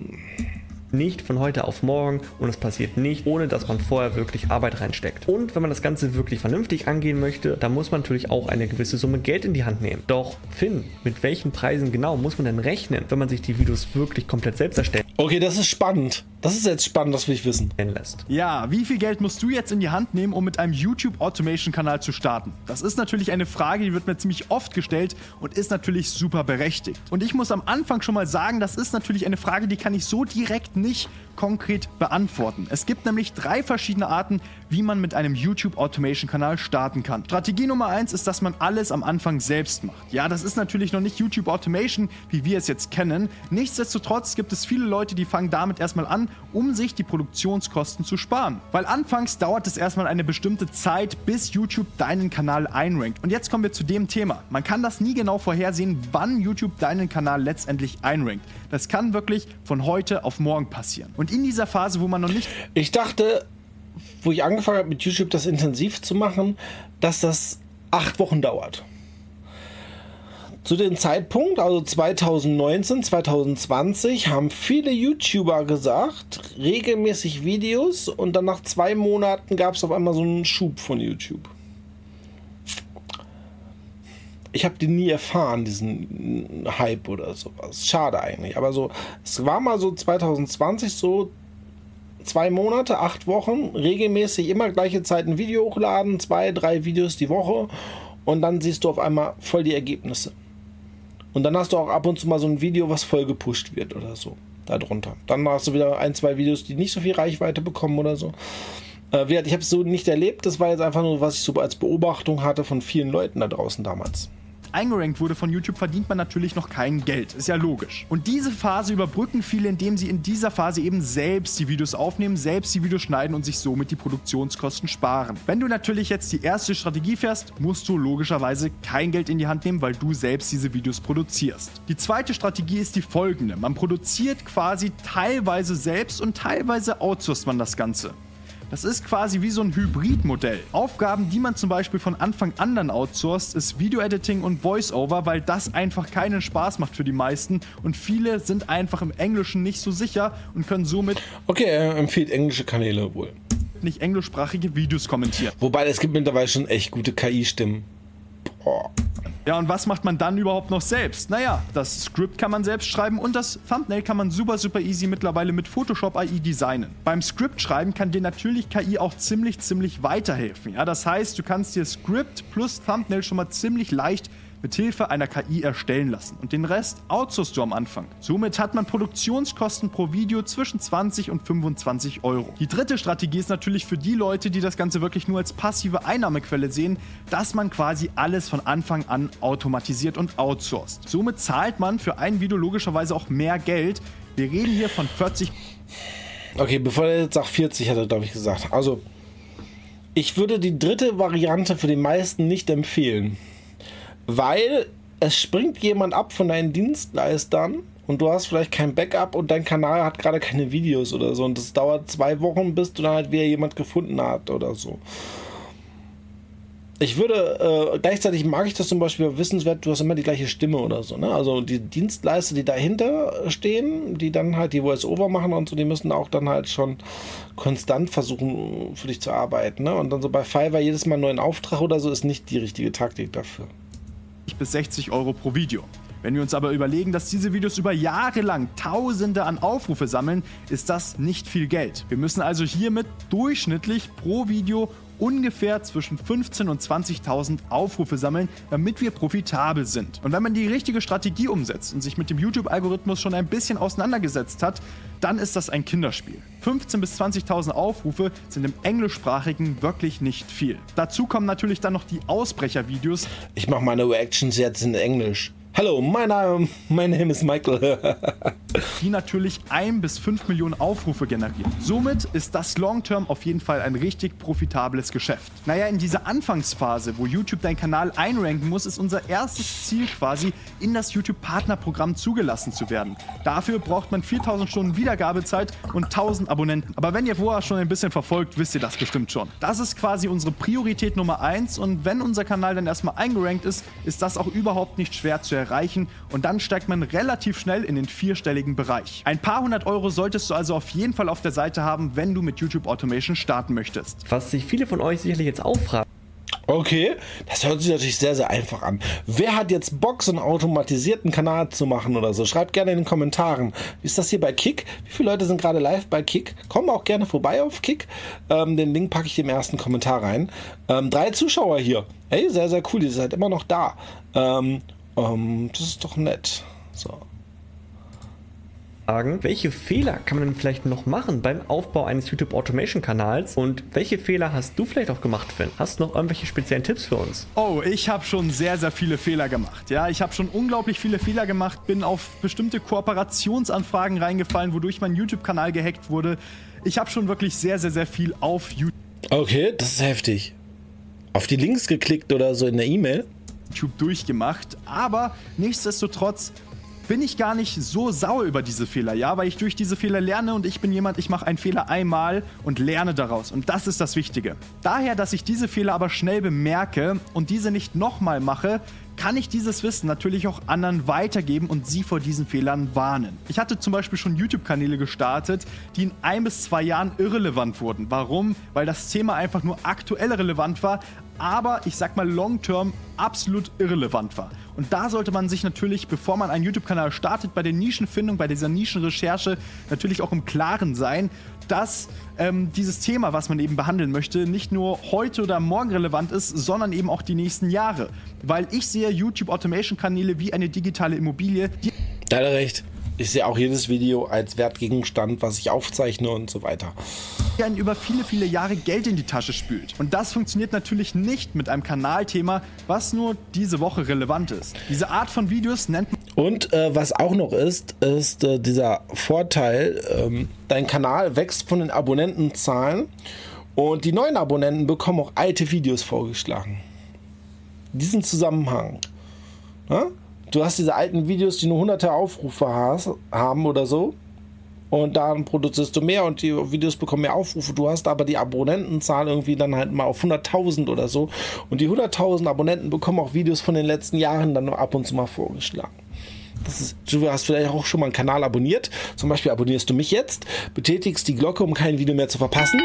Nicht von heute auf morgen und es passiert nicht, ohne dass man vorher wirklich Arbeit reinsteckt. Und wenn man das Ganze wirklich vernünftig angehen möchte, dann muss man natürlich auch eine gewisse Summe Geld in die Hand nehmen. Doch, Finn, mit welchen Preisen genau muss man denn rechnen, wenn man sich die Videos wirklich komplett selbst erstellen Okay, das ist spannend. Das ist jetzt spannend, das will ich wissen. lässt? Ja, wie viel Geld musst du jetzt in die Hand nehmen, um mit einem YouTube Automation Kanal zu starten? Das ist natürlich eine Frage, die wird mir ziemlich oft gestellt und ist natürlich super berechtigt. Und ich muss am Anfang schon mal sagen, das ist natürlich eine Frage, die kann ich so direkt nicht konkret beantworten. Es gibt nämlich drei verschiedene Arten, wie man mit einem YouTube Automation Kanal starten kann. Strategie Nummer eins ist, dass man alles am Anfang selbst macht. Ja, das ist natürlich noch nicht YouTube Automation, wie wir es jetzt kennen. Nichtsdestotrotz gibt es viele Leute, die fangen damit erstmal an, um sich die Produktionskosten zu sparen. Weil anfangs dauert es erstmal eine bestimmte Zeit, bis YouTube deinen Kanal einrankt. Und jetzt kommen wir zu dem Thema. Man kann das nie genau vorhersehen, wann YouTube deinen Kanal letztendlich einrankt. Das kann wirklich von heute auf morgen passieren. Und in dieser Phase, wo man noch nicht... Ich dachte, wo ich angefangen habe mit YouTube das intensiv zu machen, dass das acht Wochen dauert. Zu dem Zeitpunkt, also zwanzig neunzehn, zwanzig zwanzig, haben viele YouTuber gesagt, regelmäßig Videos und dann nach zwei Monaten gab es auf einmal so einen Schub von YouTube. Ich habe den nie erfahren, diesen Hype oder sowas. Schade eigentlich, aber so, es war mal so zwanzig zwanzig so zwei Monate, acht Wochen, regelmäßig immer gleiche Zeit ein Video hochladen, zwei, drei Videos die Woche und dann siehst du auf einmal voll die Ergebnisse. Und dann hast du auch ab und zu mal so ein Video, was voll gepusht wird oder so, darunter. Dann hast du wieder ein, zwei Videos, die nicht so viel Reichweite bekommen oder so. Äh, ich habe es so nicht erlebt, das war jetzt einfach nur, was ich so als Beobachtung hatte von vielen Leuten da draußen damals. eingerankt wurde von YouTube, verdient man natürlich noch kein Geld. Ist ja logisch. Und diese Phase überbrücken viele, indem sie in dieser Phase eben selbst die Videos aufnehmen, selbst die Videos schneiden und sich somit die Produktionskosten sparen. Wenn du natürlich jetzt die erste Strategie fährst, musst du logischerweise kein Geld in die Hand nehmen, weil du selbst diese Videos produzierst. Die zweite Strategie ist die folgende. Man produziert quasi teilweise selbst und teilweise outsourced man das Ganze. Das ist quasi wie so ein Hybridmodell. Aufgaben, die man zum Beispiel von Anfang an dann outsourced, ist Video-Editing und Voice-Over, weil das einfach keinen Spaß macht für die meisten und viele sind einfach im Englischen nicht so sicher und können somit Okay, er empfiehlt englische Kanäle wohl. nicht englischsprachige Videos kommentieren. Wobei, es gibt mittlerweile schon echt gute K I-Stimmen. Boah. Ja, und was macht man dann überhaupt noch selbst? Naja, das Skript kann man selbst schreiben und das Thumbnail kann man super, super easy mittlerweile mit Photoshop A I designen. Beim Skriptschreiben kann dir natürlich K I auch ziemlich, ziemlich weiterhelfen. Ja, das heißt, du kannst dir Skript plus Thumbnail schon mal ziemlich leicht mit Hilfe einer K I erstellen lassen. Und den Rest outsourcest du am Anfang. Somit hat man Produktionskosten pro Video zwischen zwanzig und fünfundzwanzig Euro. Die dritte Strategie ist natürlich für die Leute, die das Ganze wirklich nur als passive Einnahmequelle sehen, dass man quasi alles von Anfang an automatisiert und outsourced. Somit zahlt man für ein Video logischerweise auch mehr Geld. Wir reden hier von vierzig. Okay, bevor er jetzt sagt vierzig, hat er, glaube ich, gesagt. Also, ich würde die dritte Variante für die meisten nicht empfehlen. Weil es springt jemand ab von deinen Dienstleistern und du hast vielleicht kein Backup und dein Kanal hat gerade keine Videos oder so und das dauert zwei Wochen, bis du dann halt wieder jemand gefunden hat oder so. Ich würde, äh, gleichzeitig mag ich das zum Beispiel wissenswert, du hast immer die gleiche Stimme oder so, ne? Also die Dienstleister, die dahinter stehen, die dann halt die Voice-Over machen und so, die müssen auch dann halt schon konstant versuchen, für dich zu arbeiten, ne? Und dann so bei Fiverr jedes Mal einen neuen Auftrag oder so ist nicht die richtige Taktik dafür. Bis sechzig Euro pro Video. Wenn wir uns aber überlegen, dass diese Videos über Jahre lang Tausende an Aufrufe sammeln, ist das nicht viel Geld. Wir müssen also hiermit durchschnittlich pro Video ungefähr zwischen fünfzehntausend und zwanzigtausend Aufrufe sammeln, damit wir profitabel sind. Und wenn man die richtige Strategie umsetzt und sich mit dem YouTube-Algorithmus schon ein bisschen auseinandergesetzt hat, dann ist das ein Kinderspiel. fünfzehntausend bis zwanzigtausend Aufrufe sind im Englischsprachigen wirklich nicht viel. Dazu kommen natürlich dann noch die Ausbrechervideos. Ich mache meine Reactions jetzt in Englisch. Hallo, mein Name, mein Name ist Michael. Die natürlich ein bis fünf Millionen Aufrufe generieren. Somit ist das Long-Term auf jeden Fall ein richtig profitables Geschäft. Naja, in dieser Anfangsphase, wo YouTube deinen Kanal einranken muss, ist unser erstes Ziel quasi, in das YouTube-Partnerprogramm zugelassen zu werden. Dafür braucht man viertausend Stunden Wiedergabezeit und tausend Abonnenten. Aber wenn ihr vorher schon ein bisschen verfolgt, wisst ihr das bestimmt schon. Das ist quasi unsere Priorität Nummer eins und wenn unser Kanal dann erstmal eingerankt ist, ist das auch überhaupt nicht schwer zu erreichen und dann steigt man relativ schnell in den vierstelligen Bereich. Ein paar hundert Euro solltest du also auf jeden Fall auf der Seite haben, wenn du mit YouTube Automation starten möchtest. Was sich viele von euch sicherlich jetzt auch fragen. Okay, das hört sich natürlich sehr, sehr einfach an. Wer hat jetzt Bock, so einen automatisierten Kanal zu machen oder so? Schreibt gerne in den Kommentaren. Wie ist das hier bei Kick? Wie viele Leute sind gerade live bei Kick? Kommen auch gerne vorbei auf Kick. Ähm, den Link packe ich im ersten Kommentar rein. Ähm, drei Zuschauer hier. Hey, sehr, sehr cool. Die seid immer noch da. Ähm, ähm, das ist doch nett. So. Welche Fehler kann man denn vielleicht noch machen beim Aufbau eines YouTube Automation Kanals und welche Fehler hast du vielleicht auch gemacht, Finn? Hast du noch irgendwelche speziellen Tipps für uns? Oh, ich habe schon sehr, sehr viele Fehler gemacht. Ja, ich habe schon unglaublich viele Fehler gemacht, bin auf bestimmte Kooperationsanfragen reingefallen, wodurch mein YouTube-Kanal gehackt wurde. Ich habe schon wirklich sehr, sehr, sehr viel auf YouTube. Okay, das ist heftig. Auf die Links geklickt oder so in der E-Mail? YouTube durchgemacht, aber nichtsdestotrotz bin ich gar nicht so sauer über diese Fehler, ja, weil ich durch diese Fehler lerne und ich bin jemand, ich mache einen Fehler einmal und lerne daraus und das ist das Wichtige. Daher, dass ich diese Fehler aber schnell bemerke und diese nicht nochmal mache, kann ich dieses Wissen natürlich auch anderen weitergeben und sie vor diesen Fehlern warnen. Ich hatte zum Beispiel schon YouTube-Kanäle gestartet, die in ein bis zwei Jahren irrelevant wurden. Warum? Weil das Thema einfach nur aktuell relevant war, aber ich sag mal long-term absolut irrelevant war. Und da sollte man sich natürlich, bevor man einen YouTube-Kanal startet, bei der Nischenfindung, bei dieser Nischenrecherche natürlich auch im Klaren sein, dass ähm, dieses Thema, was man eben behandeln möchte, nicht nur heute oder morgen relevant ist, sondern eben auch die nächsten Jahre. Weil ich sehe YouTube-Automation-Kanäle wie eine digitale Immobilie. Die Da hat er recht. Ich sehe auch jedes Video als Wertgegenstand, was ich aufzeichne und so weiter. einen über viele, viele Jahre Geld in die Tasche spült. Und das funktioniert natürlich nicht mit einem Kanalthema, was nur diese Woche relevant ist. Diese Art von Videos nennt man... Und äh, was auch noch ist, ist äh, dieser Vorteil, ähm, dein Kanal wächst von den Abonnentenzahlen und die neuen Abonnenten bekommen auch alte Videos vorgeschlagen. Diesen Zusammenhang. Ja? Du hast diese alten Videos, die nur hunderte Aufrufe has, haben oder so. und dann produzierst du mehr und die Videos bekommen mehr Aufrufe. Du hast aber die Abonnentenzahl irgendwie dann halt mal auf hunderttausend oder so und die hunderttausend Abonnenten bekommen auch Videos von den letzten Jahren dann ab und zu mal vorgeschlagen. Das ist, du hast vielleicht auch schon mal einen Kanal abonniert. Zum Beispiel abonnierst du mich jetzt, betätigst die Glocke, um kein Video mehr zu verpassen.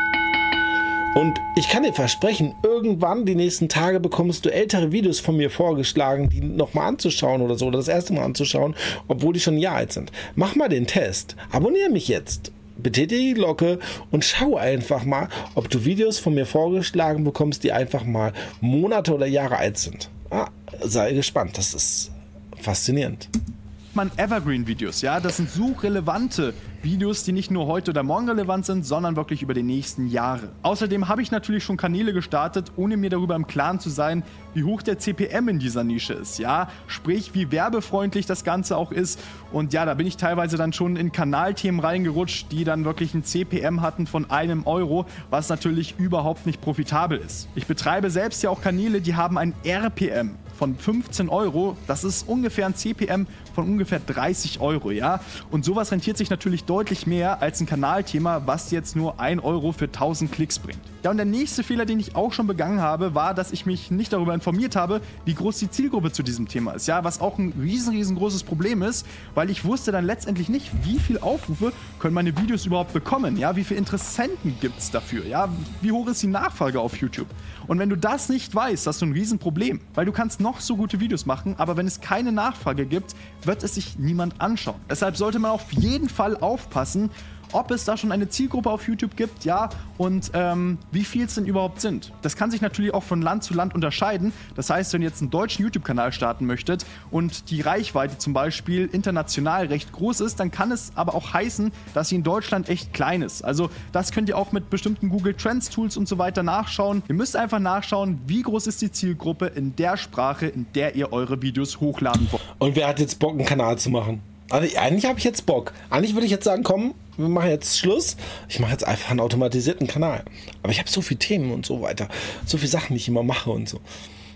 Und ich kann dir versprechen, irgendwann die nächsten Tage bekommst du ältere Videos von mir vorgeschlagen, die nochmal anzuschauen oder so, oder das erste Mal anzuschauen, obwohl die schon ein Jahr alt sind. Mach mal den Test. Abonniere mich jetzt. Betätige die Glocke und schau einfach mal, ob du Videos von mir vorgeschlagen bekommst, die einfach mal Monate oder Jahre alt sind. Ah, sei gespannt. Das ist faszinierend. Man Evergreen-Videos, ja, das sind suchrelevante Videos, die nicht nur heute oder morgen relevant sind, sondern wirklich über die nächsten Jahre. Außerdem habe ich natürlich schon Kanäle gestartet, ohne mir darüber im Klaren zu sein, wie hoch der C P M in dieser Nische ist, ja, sprich, wie werbefreundlich das Ganze auch ist. Und ja, da bin ich teilweise dann schon in Kanalthemen reingerutscht, die dann wirklich ein C P M hatten von einem Euro, was natürlich überhaupt nicht profitabel ist. Ich betreibe selbst ja auch Kanäle, die haben ein R P M von fünfzehn Euro, das ist ungefähr ein C P M von ungefähr dreißig Euro, ja. Und sowas rentiert sich natürlich deutlich mehr als ein Kanalthema, was jetzt nur ein Euro für tausend Klicks bringt. Ja, und der nächste Fehler, den ich auch schon begangen habe, war, dass ich mich nicht darüber informiert habe, wie groß die Zielgruppe zu diesem Thema ist, ja, was auch ein riesen, riesengroßes Problem ist, weil ich wusste dann letztendlich nicht, wie viel Aufrufe können meine Videos überhaupt bekommen, ja, wie viele Interessenten gibt es dafür, ja, wie hoch ist die Nachfrage auf YouTube. Und wenn du das nicht weißt, hast du ein Riesenproblem, weil du kannst noch so gute Videos machen, aber wenn es keine Nachfrage gibt, wird es sich niemand anschauen. Deshalb sollte man auf jeden Fall aufpassen, ob es da schon eine Zielgruppe auf YouTube gibt, ja, und ähm, wie viel es denn überhaupt sind. Das kann sich natürlich auch von Land zu Land unterscheiden. Das heißt, wenn ihr jetzt einen deutschen YouTube-Kanal starten möchtet und die Reichweite zum Beispiel international recht groß ist, dann kann es aber auch heißen, dass sie in Deutschland echt klein ist. Also das könnt ihr auch mit bestimmten Google Trends Tools und so weiter nachschauen. Ihr müsst einfach nachschauen, wie groß ist die Zielgruppe in der Sprache, in der ihr eure Videos hochladen wollt. Und wer hat jetzt Bock, einen Kanal zu machen? Also eigentlich habe ich jetzt Bock. Eigentlich würde ich jetzt sagen, komm, wir machen jetzt Schluss. Ich mache jetzt einfach einen automatisierten Kanal. Aber ich habe so viele Themen und so weiter. So viele Sachen, die ich immer mache und so.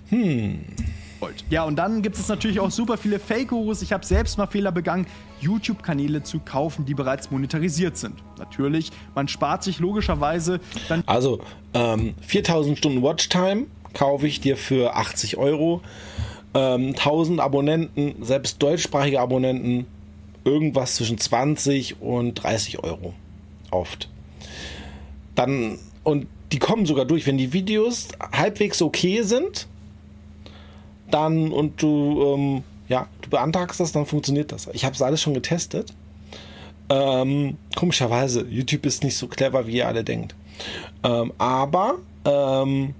Hm. Ja, und dann gibt es natürlich auch super viele Fake-Gurus. Ich habe selbst mal Fehler begangen, YouTube-Kanäle zu kaufen, die bereits monetarisiert sind. Natürlich, man spart sich logischerweise dann... Also, ähm, viertausend Stunden Watchtime kaufe ich dir für achtzig Euro. Ähm, tausend Abonnenten, selbst deutschsprachige Abonnenten, irgendwas zwischen zwanzig und dreißig Euro. Oft. Dann, und die kommen sogar durch, wenn die Videos halbwegs okay sind, dann und du, ähm, ja, du beantragst das, dann funktioniert das. Ich habe es alles schon getestet. Ähm, komischerweise, YouTube ist nicht so clever, wie ihr alle denkt. Ähm, aber, ähm,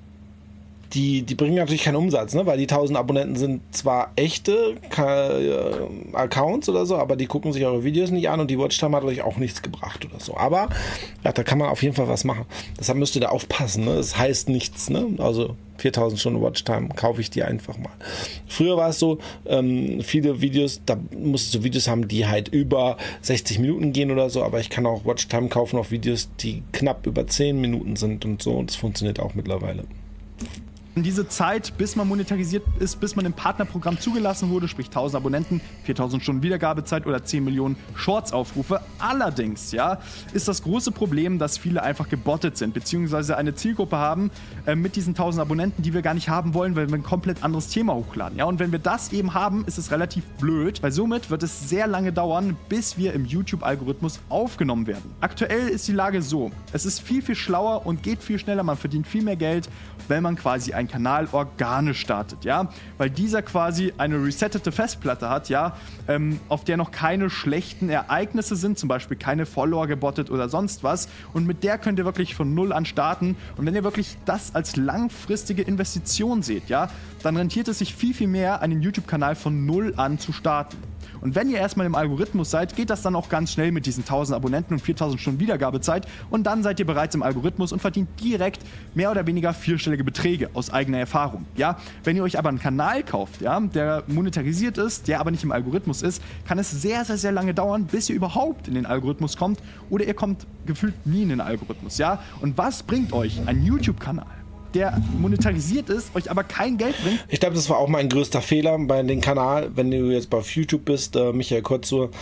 Die, die bringen natürlich keinen Umsatz, ne? Weil die tausend Abonnenten sind zwar echte äh, Accounts oder so, aber die gucken sich eure Videos nicht an und die Watchtime hat euch auch nichts gebracht oder so. Aber ja, da kann man auf jeden Fall was machen. Deshalb müsst ihr da aufpassen. Ne? Das heißt nichts. Ne? Also viertausend Stunden Watchtime kaufe ich dir einfach mal. Früher war es so, ähm, viele Videos, da musst du Videos haben, die halt über sechzig Minuten gehen oder so, aber ich kann auch Watchtime kaufen auf Videos, die knapp über zehn Minuten sind und so. Und das funktioniert auch mittlerweile. Diese Zeit, bis man monetarisiert ist, bis man im Partnerprogramm zugelassen wurde, sprich tausend Abonnenten, viertausend Stunden Wiedergabezeit oder zehn Millionen Shorts-Aufrufe. Allerdings, ja, ist das große Problem, dass viele einfach gebottet sind, beziehungsweise eine Zielgruppe haben äh, mit diesen tausend Abonnenten, die wir gar nicht haben wollen, weil wir ein komplett anderes Thema hochladen. Ja, und wenn wir das eben haben, ist es relativ blöd, weil somit wird es sehr lange dauern, bis wir im YouTube-Algorithmus aufgenommen werden. Aktuell ist die Lage so, es ist viel, viel schlauer und geht viel schneller, man verdient viel mehr Geld, wenn man quasi einen Kanal organisch startet, ja, weil dieser quasi eine resettete Festplatte hat, ja, ähm, auf der noch keine schlechten Ereignisse sind, zum Beispiel keine Follower gebottet oder sonst was, und mit der könnt ihr wirklich von null an starten, und wenn ihr wirklich das als langfristige Investition seht, ja, dann rentiert es sich viel, viel mehr, einen YouTube-Kanal von null an zu starten. Und wenn ihr erstmal im Algorithmus seid, geht das dann auch ganz schnell mit diesen tausend Abonnenten und viertausend Stunden Wiedergabezeit, und dann seid ihr bereits im Algorithmus und verdient direkt mehr oder weniger vierstellige Beträge aus eigener Erfahrung. Ja? Wenn ihr euch aber einen Kanal kauft, ja, der monetarisiert ist, der aber nicht im Algorithmus ist, kann es sehr, sehr, sehr lange dauern, bis ihr überhaupt in den Algorithmus kommt, oder ihr kommt gefühlt nie in den Algorithmus. Ja? Und was bringt euch ein YouTube-Kanal, der monetarisiert ist, euch aber kein Geld bringt? Ich glaube, das war auch mein größter Fehler bei dem Kanal, wenn du jetzt bei YouTube bist, äh, Michael Kotzur.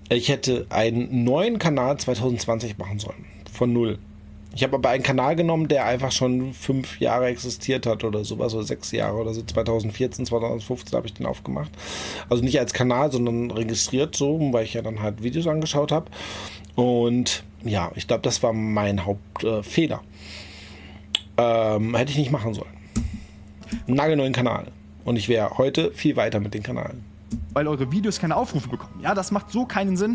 ich hätte einen neuen Kanal zwanzig zwanzig machen sollen. Von null. Ich habe aber einen Kanal genommen, der einfach schon fünf Jahre existiert hat oder sowas, oder sechs Jahre oder so. zwanzig vierzehn, zwanzig fünfzehn habe ich den aufgemacht. Also nicht als Kanal, sondern registriert so, weil ich ja dann halt Videos angeschaut habe. Und ja, ich glaube, das war mein Hauptfehler. Äh, ähm, hätte ich nicht machen sollen. Einen nagelneuen Kanal. Und ich wäre heute viel weiter mit den Kanälen. Weil eure Videos keine Aufrufe bekommen. Ja, das macht so keinen Sinn.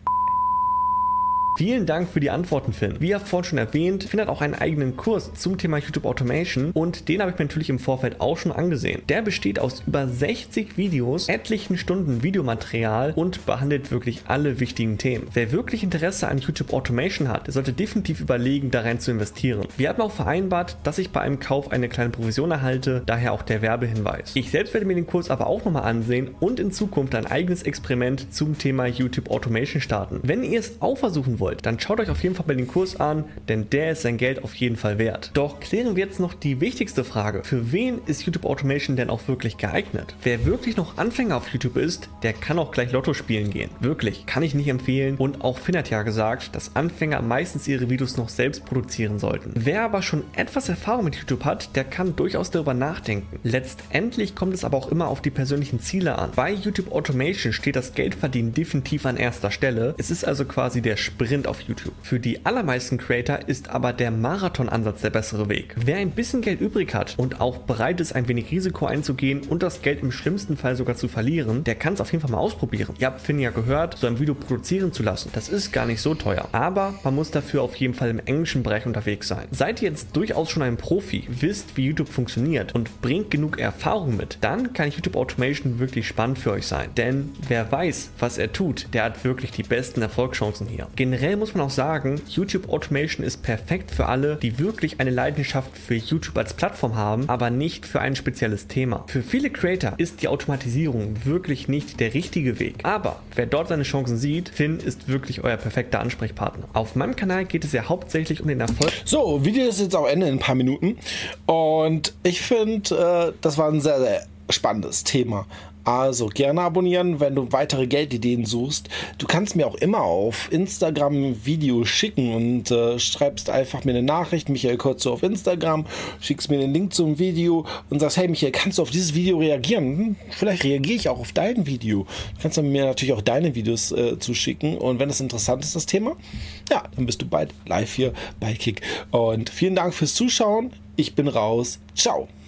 Vielen Dank für die Antworten, Finn. Wie ja vorhin schon erwähnt, Finn hat auch einen eigenen Kurs zum Thema YouTube Automation und den habe ich mir natürlich im Vorfeld auch schon angesehen. Der besteht aus über sechzig Videos, etlichen Stunden Videomaterial und behandelt wirklich alle wichtigen Themen. Wer wirklich Interesse an YouTube Automation hat, der sollte definitiv überlegen, da rein zu investieren. Wir haben auch vereinbart, dass ich bei einem Kauf eine kleine Provision erhalte, daher auch der Werbehinweis. Ich selbst werde mir den Kurs aber auch nochmal ansehen und in Zukunft ein eigenes Experiment zum Thema YouTube Automation starten. Wenn ihr es auch versuchen wollt, dann schaut euch auf jeden Fall bei den Kurs an, denn der ist sein Geld auf jeden Fall wert. Doch klären wir jetzt noch die wichtigste Frage. Für wen ist YouTube Automation denn auch wirklich geeignet? Wer wirklich noch Anfänger auf YouTube ist, der kann auch gleich Lotto spielen gehen. Wirklich, kann ich nicht empfehlen. Und auch Finn hat ja gesagt, dass Anfänger meistens ihre Videos noch selbst produzieren sollten. Wer aber schon etwas Erfahrung mit YouTube hat, der kann durchaus darüber nachdenken. Letztendlich kommt es aber auch immer auf die persönlichen Ziele an. Bei YouTube Automation steht das Geldverdienen definitiv an erster Stelle. Es ist also quasi der Sprint auf YouTube. Für die allermeisten Creator ist aber der Marathon-Ansatz der bessere Weg. Wer ein bisschen Geld übrig hat und auch bereit ist, ein wenig Risiko einzugehen und das Geld im schlimmsten Fall sogar zu verlieren, der kann es auf jeden Fall mal ausprobieren. Ihr habt Finn ja gehört, so ein Video produzieren zu lassen. Das ist gar nicht so teuer. Aber man muss dafür auf jeden Fall im englischen Bereich unterwegs sein. Seid ihr jetzt durchaus schon ein Profi, wisst, wie YouTube funktioniert und bringt genug Erfahrung mit, dann kann YouTube Automation wirklich spannend für euch sein. Denn wer weiß, was er tut, der hat wirklich die besten Erfolgschancen hier. Generell muss man auch sagen, YouTube Automation ist perfekt für alle, die wirklich eine Leidenschaft für YouTube als Plattform haben, aber nicht für ein spezielles Thema. Für viele Creator ist die Automatisierung wirklich nicht der richtige Weg. Aber wer dort seine Chancen sieht, Finn ist wirklich euer perfekter Ansprechpartner. Auf meinem Kanal geht es ja hauptsächlich um den Erfolg. So, Video ist jetzt auch Ende in ein paar Minuten. Und ich finde, äh, das war ein sehr, sehr spannendes Thema. Also gerne abonnieren, wenn du weitere Geldideen suchst. Du kannst mir auch immer auf Instagram Videos schicken und äh, schreibst einfach mir eine Nachricht, Michael Kotze auf Instagram, schickst mir den Link zum Video und sagst, hey Michael, kannst du auf dieses Video reagieren? Hm, vielleicht reagiere ich auch auf dein Video. Du kannst dann mir natürlich auch deine Videos äh, zuschicken und wenn es interessant ist, das Thema, ja, dann bist du bald live hier bei Kick. Und vielen Dank fürs Zuschauen. Ich bin raus. Ciao.